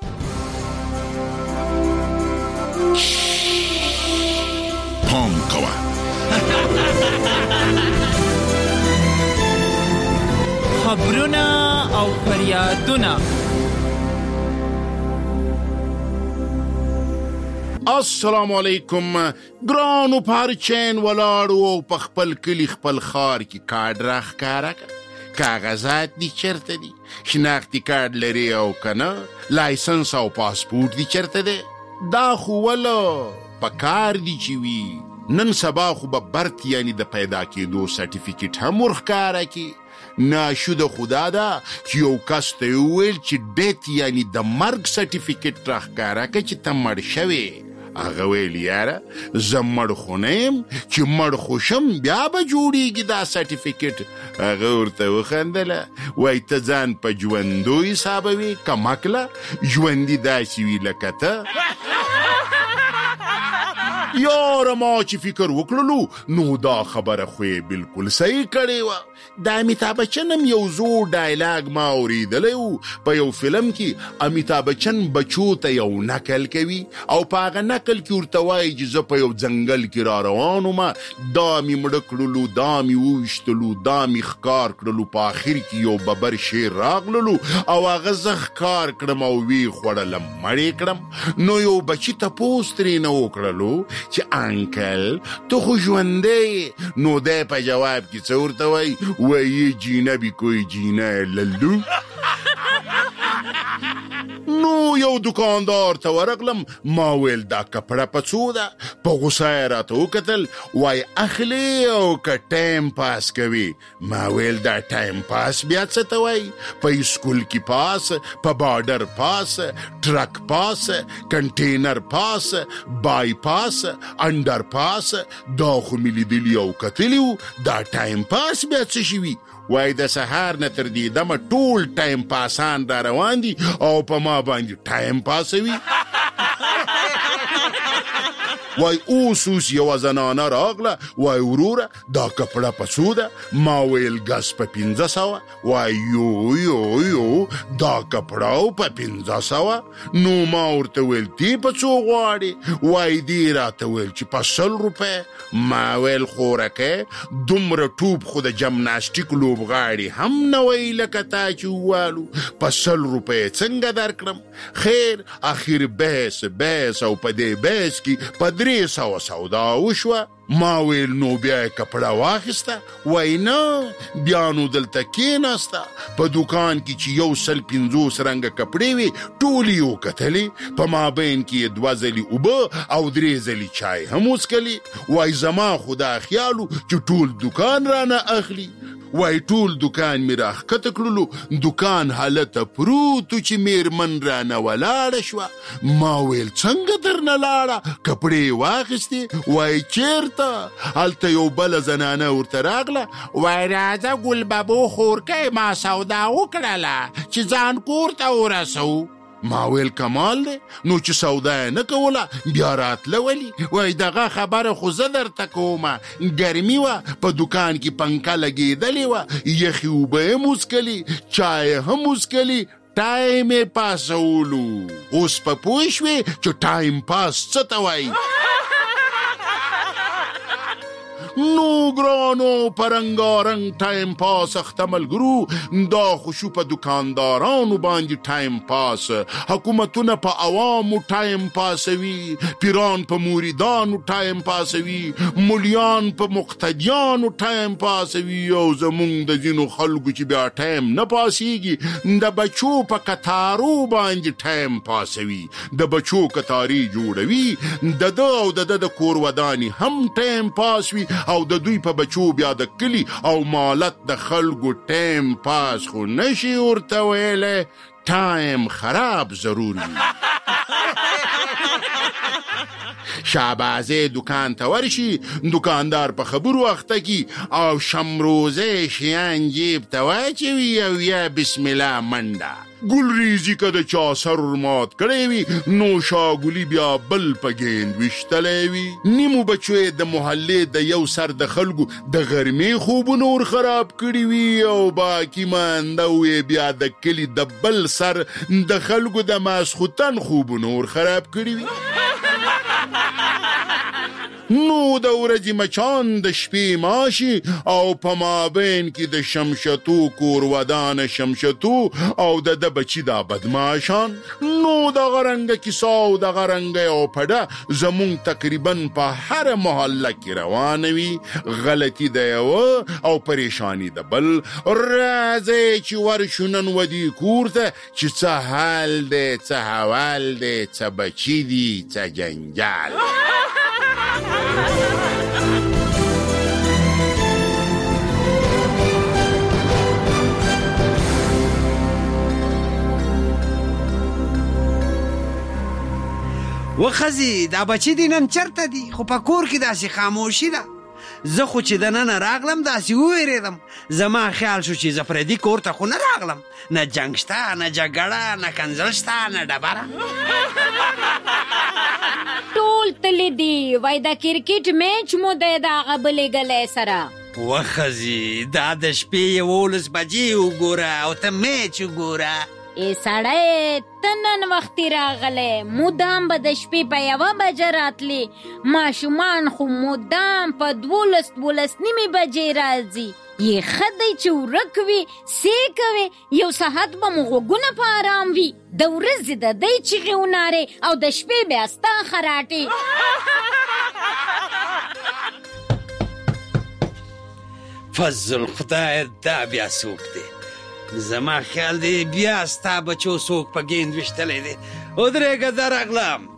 پام کوه خبرونه او فریادونه. السلام علیکم ګرانو پارچین ولاړو او په خپل کلی خپل خار کې کارډ راښکاره کاغذات دي چرته دي شناختی کارت لري او کنه لایسنس او پاسپورت دي چرته دي دا خو ولا پکار دي چې وی نن سبا خو به برت یعنی د پیدا کېدو سرټیفیکیټ هم ورښکاره کی ناشود خدا دا چې یو کس ته ویل چې ډیت یعنی د مرګ سرټیفیکیټ راښکاره که چې ته مړ شوې هغه ویل یاره زه مړ خو نه یم چې مړ خو شم بیا به جوړیږي دا سرټیفیکیټ. هغه ورته وخندله وایي ته ځان په ژوندو حسابوي کمکله ژوندي داسې وي لکه ته. یاره ما چې فکر وکړلو نو دا خبره خو بالکل صحیح کړې وه. د امیتاب بچن هم یو زوړ ډایلاګ ما اوریدلی و په یو فلم کې. امیتاب بچن بچو ته یو نقل کوي او په هغه نقل کې ورته وایي چې زه په یو ځنګل کې را روان وم دا مې مړه کړلو دا مې وویشتلو دا مې ښکار کړلو په آخر کې یو ببر شیر راغللو او هغه زه ښکار کړم او وی خوړلم مړې کړم. نو یو بچي تپوس ترې نه وکړلو چې انکل تو خو ژوندی نو دی په جواب کې څه ورته وایي وایي جینا بھی کوئی جینا ہے للو. نو یو دکاندار ته ورغلم ما ویل دا کپړه په څو ده په غوسه یې راته وکتل وایي اخلي او که ټایم پاس کوي. ما ویل دا ټایم پاس بیا څه ته وایي په اسکول کې پاس په بارډر پاس ټرک پاس کنټینر پاس بای پاس انډر پاس دا خو مې لیدلي او کتلي وو دا ټایم پاس بیا څه شوي. وای د سهار نه تر دې دمه ټول ټایم پاسان را روان دي او په ما باندې ټایم پاسوي. وای اوس یو زنانه راغله وای وروره دا کپړه په څو ده ما ویل ګس په 1500 وای یو دا کپړه په 1500 نو ما ورته ویل تی په څو غواړې وای دی راته ویل چې په 100 روپۍ. ما ویل خورکه دومره ټوب خو د جمناستیک لوبغاړي هم نه وی لکه تا چې ووالو په 100 روپۍ څنګه درکړم. خیر اخر بحث او په دې بحث کې په 300 سودا وشوه. ما ویل نو بیا کپړه واخیسته وای نه بیا نو دلته کېناسته په دوکان کې چې یو 150 رنګه کپړې وي ټولې یې وکتلې په مابین کې 2 ځلې اوبه او 3 ځلې چای هم وڅکلې. وای زما خو دا خیالو چې ټول دوکان رانه اخلي. وای ټول دوکان مې راښکته کړلو دکان حالته پروتو چې میرمن رانه ولاړه شوه. ما ویل څنګه درنه لاړه کپړې واخیستې وای چیرته هلته یو بله زنانه ورته راغله وای راځه ګلبابو خورکۍ ما سودا وکړله چې ځان کور ته ورسو. ما ویل کمال دی نو چې سودا یې نه کوله بیا راتله ولي. وای دغه خبره خو زه درته کومه ګرمي وه په دوکان کې پنکه لګېدلې وه یخې اوبه یې هم وڅکلې چای هم وڅکلې ټایم پاسولو. اوس په پوه شوې چې ټایم پاس څه ته وایي؟ نو ګرانو پرنګارنګ ټایم پاس اخته ملګرو دا خوشو په دکاندارانو باندې ټایم پاس، حکومتونه په عوامو ټایم پاسوي، پیران په موریدانو ټایم پاسوي، مولیان په مقتدیانو ټایم پاسوي، او زمونږ د ځینو خلکو چې بیا ټایم نه پاسیږي د بچو په کتارو باندې ټایم پاسوي، د بچو کتاري جوړوي، د ده او د کور وداني هم ټایم پاس وي، او د دوی په بچو بیا د کلی او مالت د خلکو ټایم پاس خو نشي ورته ویلی، ټایم خراب ضرور وي. شعبازه دکان ته ورشي، دکاندار په خبرو اخته کی او شمروزه شیان جیب ته واچوي او یا بسم الله منډه. ګلریزي که د چا سر مات کړی وي نو شاګولي بیا بل په ګیند ویشتلی وي. نیمو بچو د محلې د یو سر د خلکو د غرمې خوبونه ور خراب کړي وي، او باقي مانده وې بیا د کلي د بل سر د خلکو د ماسخوتن خوبونه ور خراب کړي وي. نو د ورځې مچان د شپې ماشي، او په مابین کې د شمشتو کور ودانه شمشتو او د بچی دا بدماشان. نو د غرنګ کیسا او د غرنګ او پډه زمون تقریبا په هر محله کې روانه وي، غلطي د یو او پریشانی د بل. راځي چې ورشونن ودی کور ته چې څه حال دی، څه حوال دی، څه بچی دی، څه جنجال. وخزي دا بچی دی نن چرته دی؟ خو په کور کې داسې خاموشي ده. زه خو چې دننه راغلم داسې وویرېدم، زما خیال شو چې زه پردي کور ته خو نه راغلم، نه جنګ شته، نه جګړه، نه کنځل شته، نه ډبره. ټول تللی دی، وای د کرکټ میچ مو دی د هغه بلې ګلۍ سره. وخزي دا د شپې 11 بجې وګوره او ته میچ وګوره. ای سړی ته نن وختي راغلی، مدام به د شپې په 1 بجه راتلی، ماشومان خو مدام په 12 نیمې بجې راځي. یې ښه دی چې ورک وي، سې کوي، یو ساعت به مو غوږونه په ارام وي. د ورځې د دی چیغې ونارې او د شپې بیا ستا خراټې. فضل خدای دا بیا څوک دی؟ زما خیال دی بیا ستا بچو څوک په ګیند ویشتلی دی. ودرېږه زه راغلم.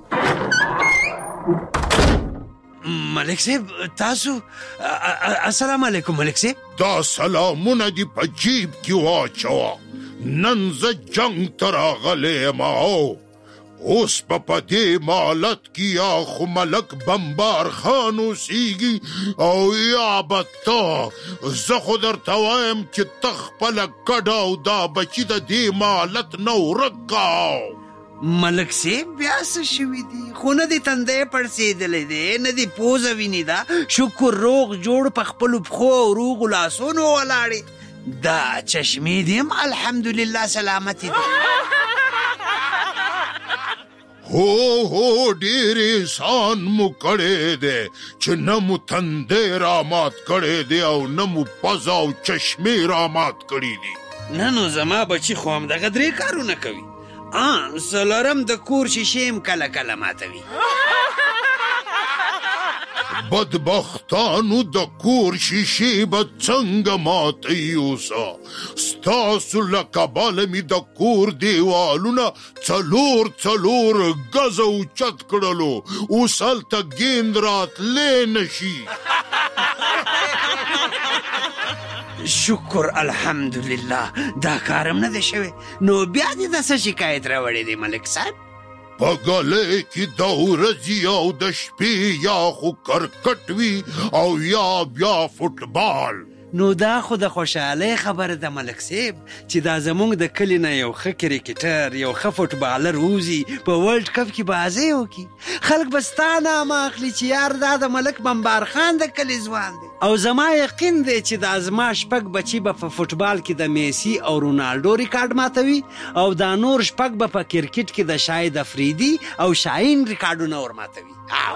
ملک صاحب تاسو؟ السلام علیکم ملک صاحب. دا سلامونه دی په جیب کې واچوه، نن زه جنګ ته راغلی یم. اوس په دې مالت کې یا خو ملک بمبار خان اوسیږي او یا به ته. زه خو درته وایم چې ته خپله کډه او دا بچي د دې مالت نه ورک کړه. ملک صاحب بیا څه شوي دي؟ خو نه دې تندی پړسېدلی دی، نه دې پوزه وینې ده، شکر روغ جوړ په خپلو پښو او روغو لاسونو ولاړې. دا چشمې دې هم الحمدلله سلامتې دي. هو ډېر احسان مو کړی دی چې نه مو تندی رامات کړی دی او نه مو پزه او چشمې رامات کړي دي. نه نو زما بچي خو همدغه 3 کارونه کوي. څلورم د کور شیشې هم کله کله ماتوي. بدبختانو د کور شیشې به څنګه ماتوي اوسه؟ ستاسو له کبله مې د کور دیوالونه 4 ګزه اوچت کړلو، اوس هلته ګیند راتلی نشي. شکر الحمدلله دا کارم نه دی شوی. نو بیا دې د څه شکایت راوړی دی ملک صاحب؟ په ګلۍ کې د ورځې او د شپې یا خو کرکټ وي او یا بیا فوټبال. نو دا خو د خوشحالۍ خبره ده ملک صاحب چې دا زمونږ د کلي نه یو ښه کرکټر یو ښه فوټبالر ووځي په ورلډ کپ کې بازۍ وکړي خلک به ستا نامه اخلي چې یار دا د ملک بمبار خان د کلي ځوان دی او زما یقین دی چې دا زما 6 بچي به په فوټبال کې د میسی او رونالډو ریکارډ ماتوي او دا نور 6 به په کرکټ کې د شاهد افریدي او شاهین ریکارډونه ورماتوي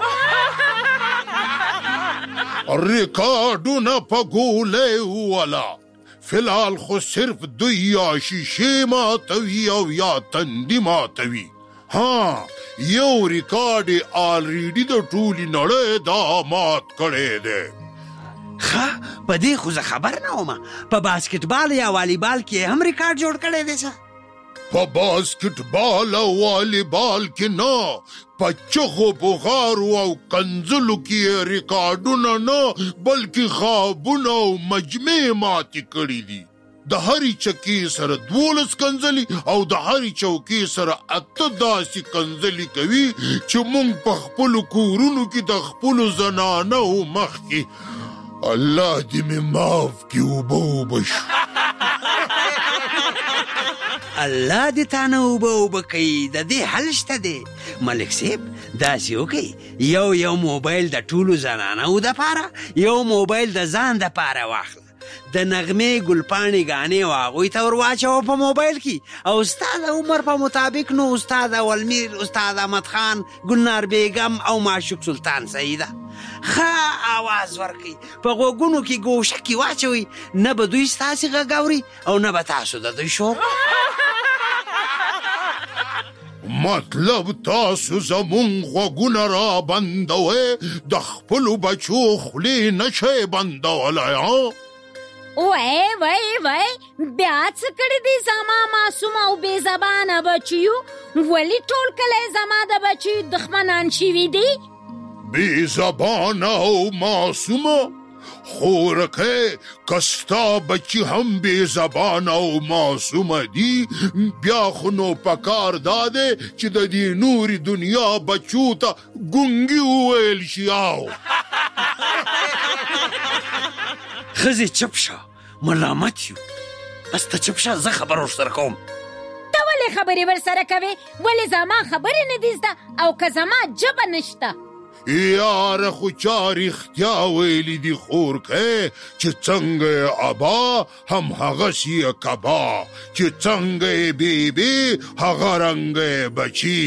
ریکارډونه په ګولۍ وواله فلحال خو صرف دوی یا شیشې ماتوي او یا تندي ماتوي ها یو ریکارډ یې آلریډي د ټولې نړۍ دا مات کړی دی ښه په دې خو زه خبر نه وم په باسکټبال یا والیبال کې هم ریکارډ جوړ کړی دی څه په باسکټبال او والیبال کې نه په چغو بغارو او کنځلو کې ریکارډونه نه بلکې خوابونه او مجمع ماتې کړي دي د هرې چکې سره 12 کنځلې او د هرې چوکې سره 8 داسې کنځلې کوي چې مونږ په خپلو کورونو کې د خپلو زنانو مخ کې الله دې مې معاف کړي اوبه شو الله دې تا نه اوبه کوي د دې حل شته دی ملک صاحب داسې وکړئ یو موبایل د ټولو زنانو دپاره یو موبایل د ځان دپاره واخله د نغمې ګلپاڼې ګانې او هغوی ته ور واچوه په موبایل کې او ستا د عمر په مطابق نو استاد اولمیر استاد احمد خان ګلنار بیګم او معشوق سلطان سعیده ښه آواز ورکړئ په غوږونو کې ګوشه کې واچوئ نه به دوی ستاسې غږ اوري او نه به تاسو د دوی شور مطلب تاسو زمون غوږونه را بندوئ د خپلو بچو خولې نشئ بندولی وای بیا څه کړي دي زما معصوم او بې زبانه بچیو ولې ټول کلی زما د بچیو دښمنان شوي دي بې زبانه او معصومه خورکه کستا بچی هم بې زبانه او معصومه دي بیا خو نو پکار داده چې د دې نوري دنیا بچو ته ګونګي وویل شي ښځې چپ شه ملامت یو بس ته چپ شه زه خبر ورسره کوم ته ولې خبرې ورسره کوې ولې زما خبرې نه دي زده او که زما ژبه نشته یاره خو چا رښتیا ویلي دي خورکې چې څنګه یې ابا هم هغسې یې کبا چې څنګه یې بیبي هغه رنګه یې بچي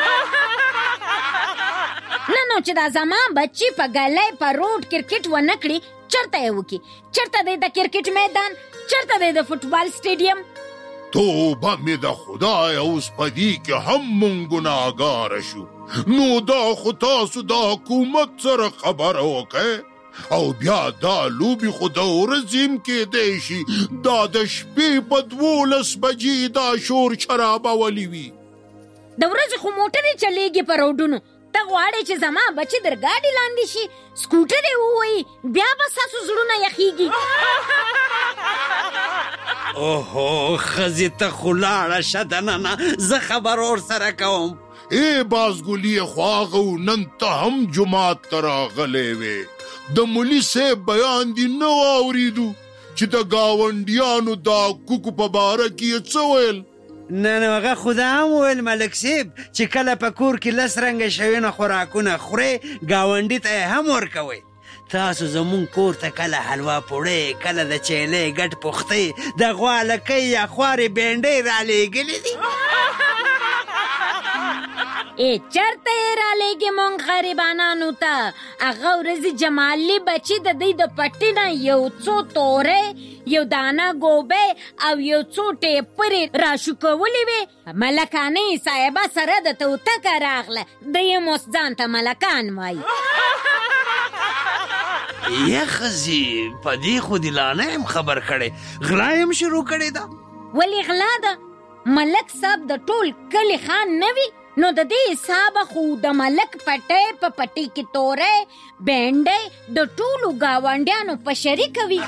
نه نو چې دا زما بچي په ګلی په روډ کرکټ ونه کړي چرته یې وکړي چرته دی د کرکټ میدان چرته دی د فوټبال سټیډیم توبه مې د خدای اوس په دې کې هم مونږ ګناهګاره شو نو دا خو تاسو د حکومت سره خبره وکړئ او بیا دا لوبې خو د ورځې هم کیدی شي دا د شپې په 12 بجې دا شور شرابولي وي د ورځې خو موټرې چلیږي په روډونو ته غواړې چې زما بچي در ګاډي لاندې شي سکوټر یې ووهي بیا به ستاسو زړونه یخیږي اوهو ښځې ته خو لاړه شه دننه زه خبر ورسره کوم ای بازګلي خواغه نن ته هم جماعت ته راغلی وې د مولي صاحب بیان دې نه واورېدو چې د ګاونډیانو دا کوکو په باره کې یې څه ویل نه هغه خو دا هم ویل ملک صاحب چې کله په کور کې 10 رنګه شوینه خوراکونه خورئ ګاونډي ته یې هم ورکوئ تاسو زمون کور ته کله حلوا پوړی کله د چیلې ګډ پختې د غوا لکۍ یا خوارې بینډۍ رالیږلې دي چرته یې رالیږي مونږ غریبانانو ته هغه ورځې جمالي بچي د دوی د پټي نه یو څو تورې یو دانه ګوبې او یو څو ټیپرې راشوکولې وې ملکانې صاحبه سره د توتکه راغله دی یې اوس ځان ته ملکان وایي یا ښځې په دې خو دې لا نه یم خبر کړی غلا یم شروع کړې ده ولې غلا ده ملک صاحب د ټول کلي خان نه وي نو د دې حسابه خو د ملک پټی په پټي کې تورې بینډۍ د ټولو ګاونډیانو په شریکه وي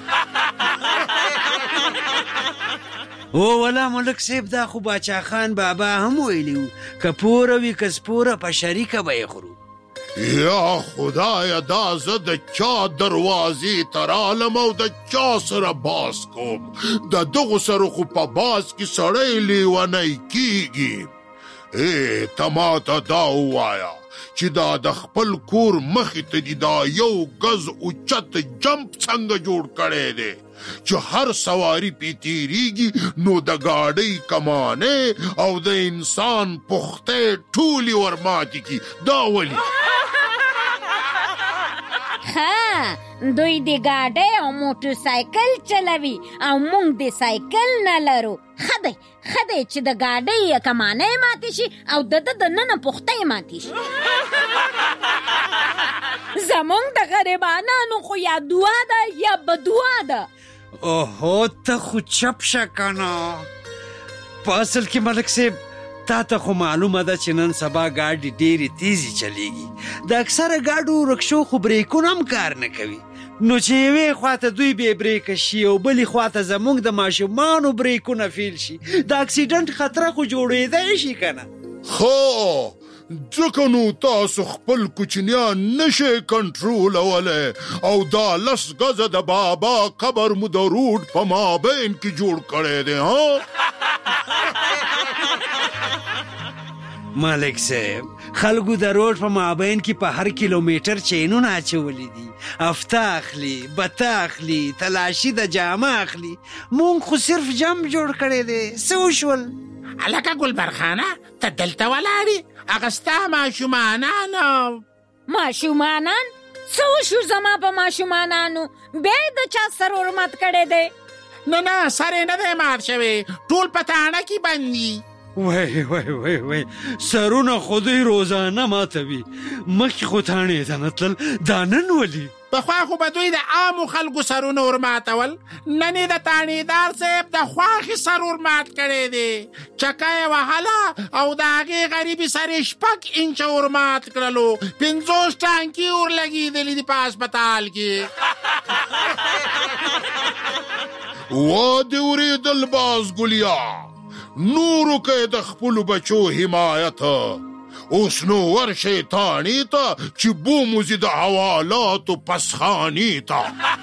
او ولا ملک صاحب دا خو باچا خان بابا هم ویلي و که پوره وي که سپوره په شریکه به یې خورو یا خدایا دا زه د چا دروازې ته رالم او د چا سره باز کوم. د دغو سره خو په باز کې سړی لیونی کیږي. ته ماته دا ووایه چې دا د خپل کور مخې ته دي دا 1 گز اوچت جمپ څنګه جوړ کړی دی چې هر سواری پې تیریږي نو د ګاډۍ کمانې او د انسان پختې ټولې ورماتې کی. دا ولې؟ دوی د ګاډۍ او موټر سایکل چلوي او موږ د سایکل نه لرو. ښه دی چې د ګاډۍ کمانې ماتې شي او د ننه پختې ماتې شي. زموږ د غریبانانو خو یا دعا ده یا بدعا ده. اوهو ته خو چپ شه کنه. په اصل کې ملک صاحب تا ته خو معلومه ده چې نن سبا ګاډي ډېرې تیزی چلیږي. د اکثره ګاډو رکشو خو بریکونه هم کار نه کوي. نو چې یوې خواته دوی بې بریکه شي او بلې خواته زموږ د ماشومانو بریکونه فیل شي د اکسیډنټ خطره خو جوړېدی شي کنه. خو ځکه نو تاسو خپل کوچنیان نشئ کنټرولولی او دا 10 گزه د بابا قبر مو د روډ په مابین کې جوړ کړی دی. ملک صاحب خلکو د روډ په مابین کې په هر کیلومیټر چینونه اچولی دي. افته اخلي، بته اخلي، تلاشي د جامه اخلي. مونږ خو صرف جم جوړ کړی دی. څه وشول؟ هلکه ګلبرخانه ته دلته ولاړې هغه ستا ماشومانان څه وشو زما په ماشومانانو؟ بیا یې د چا سر ورمات کړی دی؟ نه سر یې نه دی مات شوی، ټول په تاڼه کې بند دي. وای سرونه خو دوی روزانه ماتوي. مخکې خو تاڼې ته نه تلل، دا نن ولي؟ پخوا خو به دوی د عامو خلکو سرونه ورماتول، نن یې د تاڼېدار صاحب د خواښې سر ورمات کړی دی. چکه یې وهله او د هغې غریبې سر یې 6 انچه ورمات کړلو. 50 ټانکي ورلګېدلي دي په هسپتال کې. وا دې اورېدل باز ګلیا، نورو که د خپلو بچو حمایت. اوس نو ورشئ تاڼې ته چې بوموزي د حوالاتو پسخانې ته.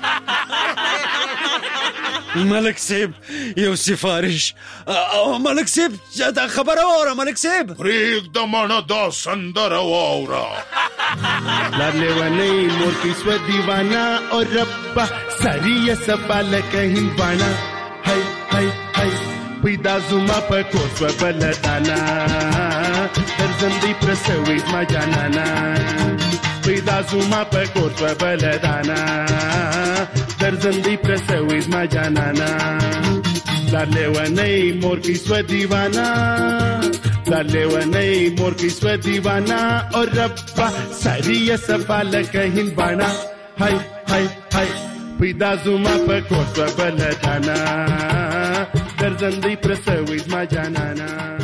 ملک صاحب یو سفارش. ملک صاحب دا خبره واوره. ملک صاحب پرېږده مڼه دا سندره واوره. لار لیونی مور کی سو دیوانا اور ربا ساری سبا لکه هندوانا. هی هی هی پیدا زما په کوڅ بلدانا در زندې پرسوي ما جانانا. پیدا زما په کوڅ بلدانا در زندې پرسوي ما جانانا. لار لیونی مور کی سو دیوانا، لار لیونی مور کی سو دیوانا اور ربا ساری سبا لکه هندوانا. هی هی هی پیدا زما په کوڅ بلدانا در زندې پرسوي ما جانانا.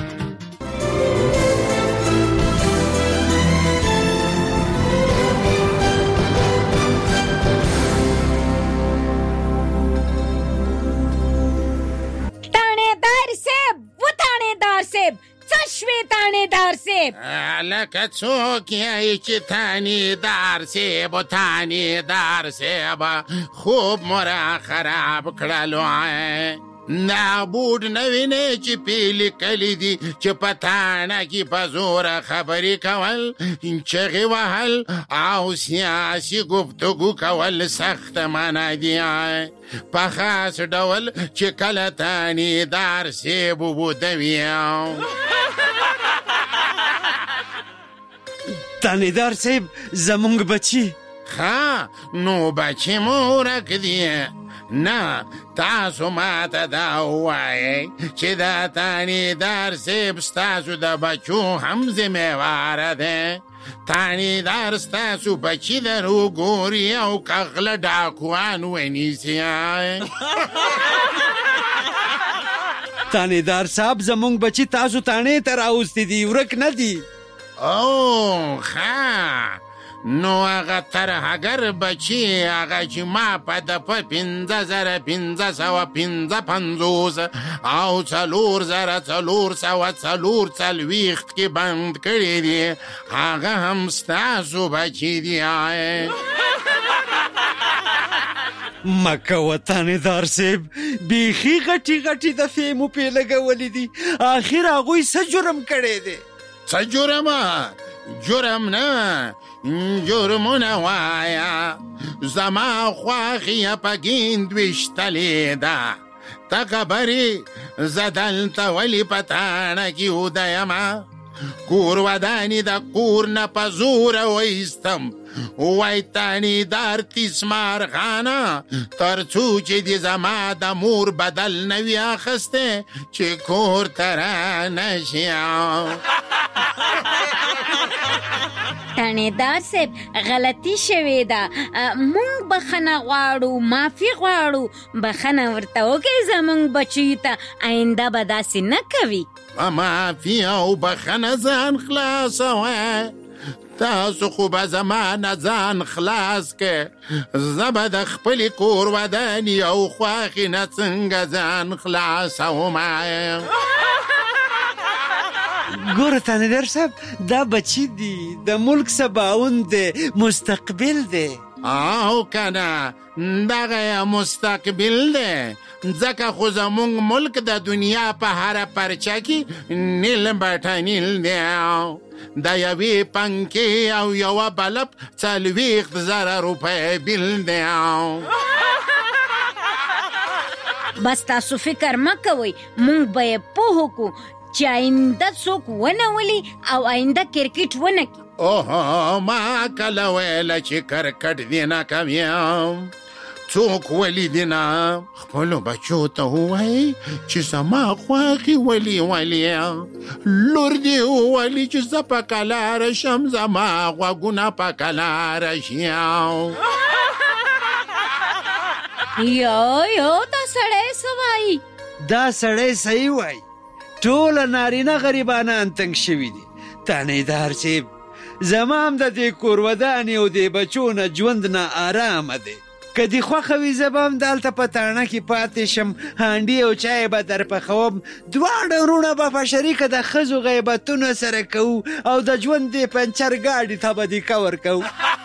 تاڼېدار صاحب څه شوې تاڼېدار صاحب؟ لکه څوک یې چې تاڼېدار صاحب خوب مو را خراب کړلو. دا بوډ نه وینې چې پې لیکلي دي چې په تاڼه کې په زوره خبرې کول، چغې وهل او سیاسي گفتگو کول سخت منع دي. په خاص ډول چې کله تاڼېدار صاحب وبودوي. تاڼېدار صاحب زمونږ بچي. نو بچي مو ورک دي. نه تاسو ماته دا ووایئ چې دا تاڼېدار صاحب ستاسو د بچو هم ذمېواره دی. تاڼېدار ستاسو بچي در وګوري او که غله ډاکوان ونیسي. تاڼېدار صاحب زمونږ بچي تاسو تاڼې ته راوستي دي، ورک نه دي. او نو هغه ترهګر بچي هغه چې ما په دفه 5550 او 4440 کې بند کړي دي هغه هم ستاسو بچي دي. مکه وطندار صاحب بیخي غټي د فیمو په لګولې دي. آخر هغوی څه جرم کړی دی؟ څه جرم نه جرمونه وایا زما خواخي په ګیند وشتلې ده تا خبرې زدلته ولی پتاڼه کې ودیمه کور ودانی د کور نه په زوره وایستم وای تانیدار تیسمار خانه تر څو چې د زما د مور بدل نه وي اخیستی چې کور ته رانشي. تانیدار صاحب غلطي شوې ده، مونږ بخښنه غواړو، معافي غواړو. بخښنه ورته وکړئ زمونږ بچیو ته، آینده به داسې نه کوي. معافي او بخښنه ځان خلاصوئ. تاسو خو به زما نه ځان خلاص که زه به د خپلې کور وداني او خواښې نه څنګه ځان خلاصوم. ګوره تانیدار صاحب دا بچی دی د ملک سباون دی، مستقبل دی. او کنه دغه مستقبل دی، ځکه خو زمونږ ملک د دنیا په هره پرچه کې نیل بټه نیل دی. د یوې پنکې او یوه بلب 40,000 روپۍ بیل دی. بس تاسو فکر مه کوئ، مونږ به یې پوه کړو چې آینده څوک ونه ولي او آینده کرکټ ونه کړي. اوه ما کله ویله چې کرکټ دې نه کویم، څوک ولي دې نه خپلو بچو ته ووایي چې زما خواښې ولي لور دې وولي چې زه په کلاره شم، زما غوږونه په کلاره شي. یو دا سړی څه وایي؟ دا سړی صحیح وایي، ټوله نارینه غریبانان تنګ شوي دي. تانیدار صاحب زما هم د دې کور ودانې او د بچو نه ژوند نه آرامه دی. که دې خوښه وي زه به هم دلته په تاڼه کې پاتې شم، هانډي او چای به در پخوم، دواړه وروڼه به په شریکه د ښځو غیبتونه سره کوو او د ژوند دې پنچر ګاډي ته به دې کور کوو.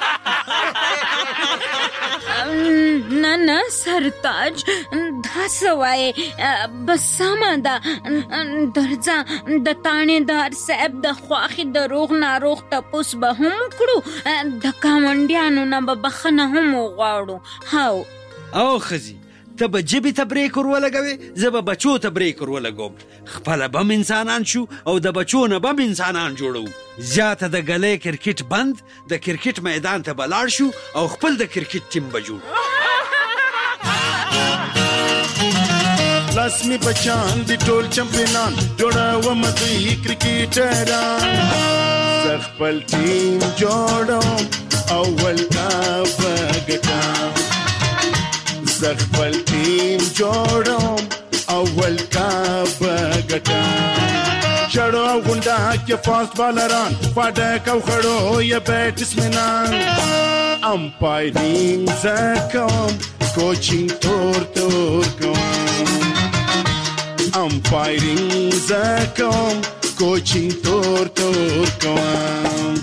نه سرتاج دا څه وایې؟ بس سمه ده، درځه د تانیدار صاحب د خواښې د روغ ناروغ تپوس به هم وکړو، د ګاونډیانو نه به بخښنه هم وغواړو. او ښځې ته به جبې ته بریک ور ولګوې، زه به بچو ته بریک ور ولګوم. خپله بم انسانان شو او د بچو نه بم انسانان جوړو. زیاته د ګلۍ کرکټ بند، د کرکټ میدان ته به لاړ شو او خپل د کرکټ ټیم به جوړ. لاس می بچان دی ټول چمپیونان جوړوم دوی کرکټران، زه خپل ټیم جوړوم اول کاپ ګټم، زه خپل ټیم جوړوم اول کاپ ګټم. شړو او غونډه کې فاست بالران، پاډک او خړو یا بیټسمنان، امپایرینګ زه کوم، کوچینګ تور کوم، امپایرینګ زه کوم، کوچینګ تور کوم.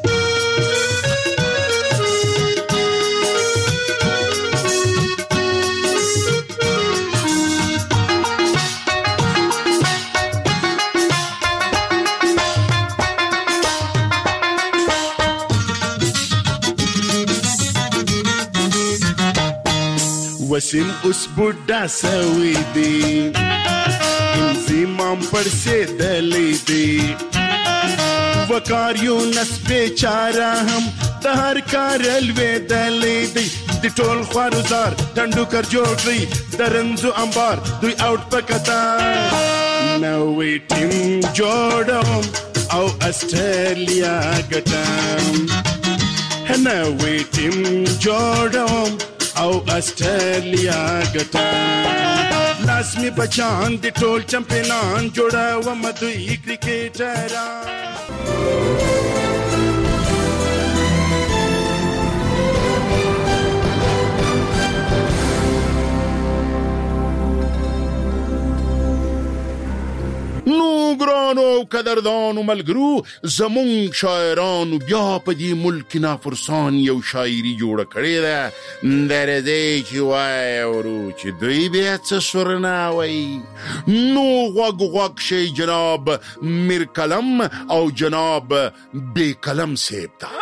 وسیم اوس بوډا سوي دي، انزیمام پړسېدلی دي، وکاریونس بیچاره هم د هر کار لوېدلی دی. د ټول خوارزار ټنډوکر جوړ کړئ د رنځو انبار دوی آوټ په قطار. نوی ټیم جوړوم او اسټرالیا ګټم، نوی ټیم جوړوم او اسټرالیا ګټم. لاس می بچان دی ټول چمپیونان جوړوم دوی کرکټران. ګرانو او قدردانو ملګرو، زمونږ شاعرانو بیا په دې ملک نافرسان یو شاعري جوړه کړې ده. درځئ چې وایه ورو چې دوی بیا څه سرنا وایي. نو غوږ شئ جناب میر قلم او جناب بې قلم صاحب ته.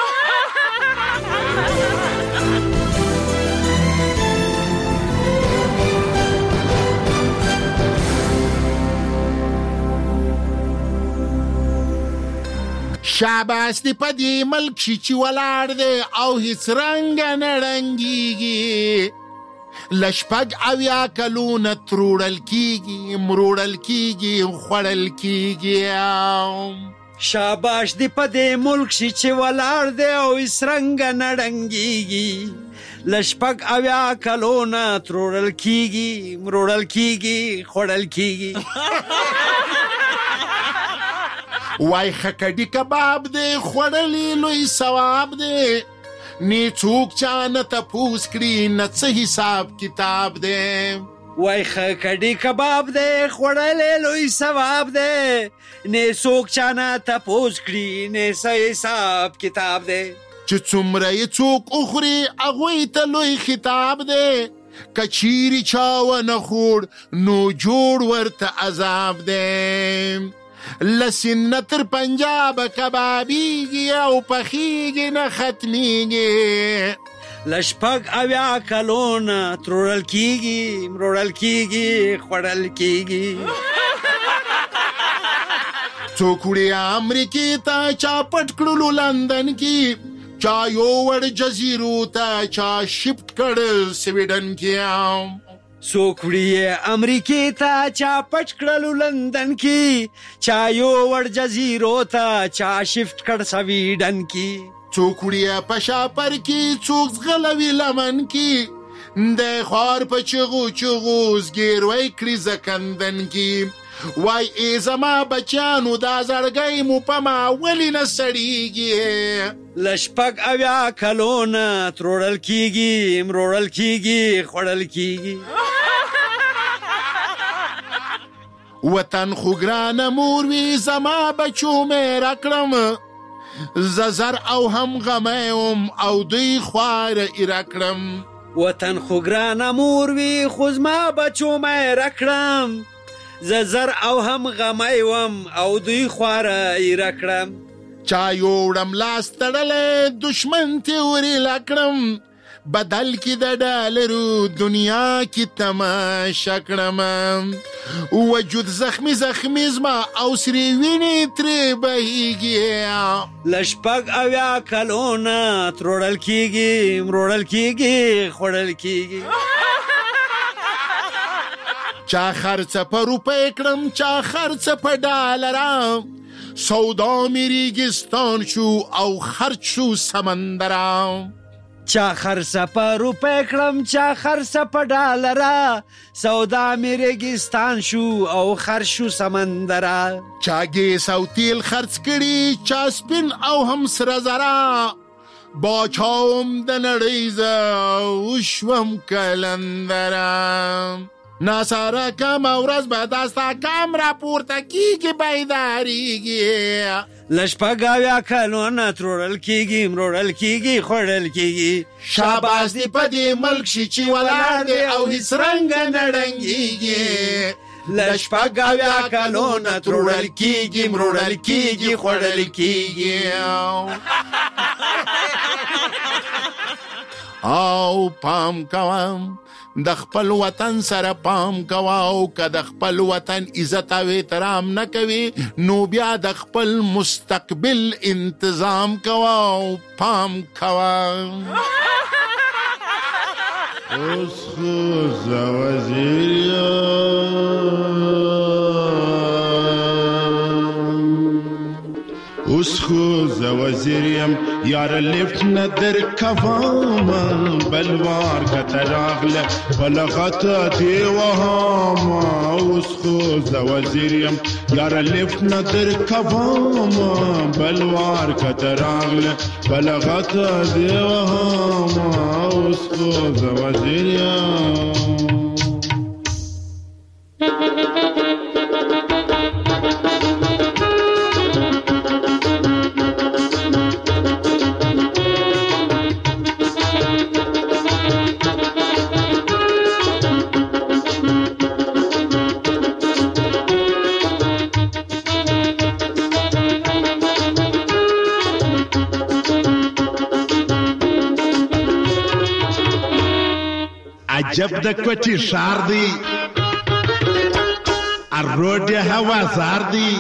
شاباس دی په دې ملک شي چې ولاړ دی او هیڅ رنګ نه رنګیږي. له شپږ اویا کلونه تروړل کیږي، مروړل کیږي، خوړل کیږي. شاباش دی په دې ملک شي چې ولاړ دی او هیڅ رنګ نه رنګیږي. له شپږ اویا کلونه تروړل کیږي، مروړل کیږي، خوړل کیږي. وای خکډی کباب دی خوړلی لوی ثواب دی. نی څوک چا نه تپوس کړي نه څه حساب کتاب دی. وای خکډی کباب دی خوړلی لوی ثواب دی. نی څوک چا نه تپوس کړي نه څه حساب کتاب دی. چې څومره یې څوک اخوري هغوی ته لوی خطاب دی. که چیرې چا ونه خوړ نو جوړ ورته عذاب دی. لسین تر پنجاب کبابیږي او پخیږي نه ختمیږي. لشپږ اویا کلونه تروړل کیږي، مروړل کیږي، خوړل کیږي. څوک وړي امریکې ته چا پټ کړلو لندن کې. چا یووړ جزیرو ته چا شفټ کړ سویډن کې. څوک وړي امریکې ته چا پټ کړلو لندن کې. چا یووړ جزیرو ته چا شفټ کړ سویډن کې. څوک وړي په شاپر کې څوک زغلوي لمن کې. د خوار په چغو چغو زګیروی کړي زکندن کې. وای ای زما بچانو دا زړګی مو په ما ولې نه سړیږي. له شپږ اویا کلونه تروړل کیږي، مروړل کیږي، خوړل کیږي. وطن خو ګرانه مور وي زما بچو مې راکړم. زر او هم غمیم او دوی خواره ایره کړم. وطن خو ګرانه مور وي خو زما بچو مې راکړم. زر او هم غمیم او دوی خواره ایره کړم. چا یوړم لاس تړلی دشمن تیوري لکړم. بدل کی د ډالرو دنیا کی تماشا کړم. وجود زخمی زخمی زما او سری ویني ترې بهیږي. له شپږ اویا کلونه تروړل کیږي، مروړل کیږي، خوړل کیږي. چا خرڅه په روپۍ کړم چا خرڅه په ډالرام. سودا می ریګستان شو او خرڅ شو سمندرام. چا خرڅه په روپۍ کړم چا خرڅه په ډالره. سودا می ریګستان شو او خرڅ شو سمندره. چا ګیس او تیل خرڅ کړي چا سپین او هم سره زرا. باچاوم د نړۍ زه وشوم کلندرم. ناساره کم ورځ به داستا کم راپورته کیږي بیداریږي. له شپږ اویا کلونه تروړل کیږي، مروړل کیږي، خوړل کیږي. شاباس دی په دې ملک شي چې ولاړ دی او هیڅ رنګ نه رنګیږي. له شپږ اویا کلونه تروړل کیږي، مروړل کیږي، خوړل کیږي. او پام کوم د خپل وطن سره پام کوه. او که د خپل وطن عزت او احترام نه کوي نو بیا د خپل مستقبل انتظام کوه او پام کوه. اوس خو زه وزیر اوس خو زه وزیر یم یاره لیفت نه درکوم. بلوار کته راغله بلغته دې وهم. اوس خو زه وزیر یم یاره لیفت نه درکوم. بلوار کته راغله بلغته دې وهم. اوس خو زه وزیر یم. عجب د کوټي شار دی الروډ هوازار دی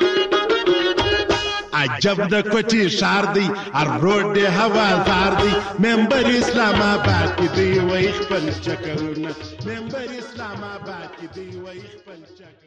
عجب د کوټي شار دی الروډ هوازار دی ممبر اسلام آباد کې دی وای خپل چکرونه ممبر اسلام آباد کې دی وای خپل چکر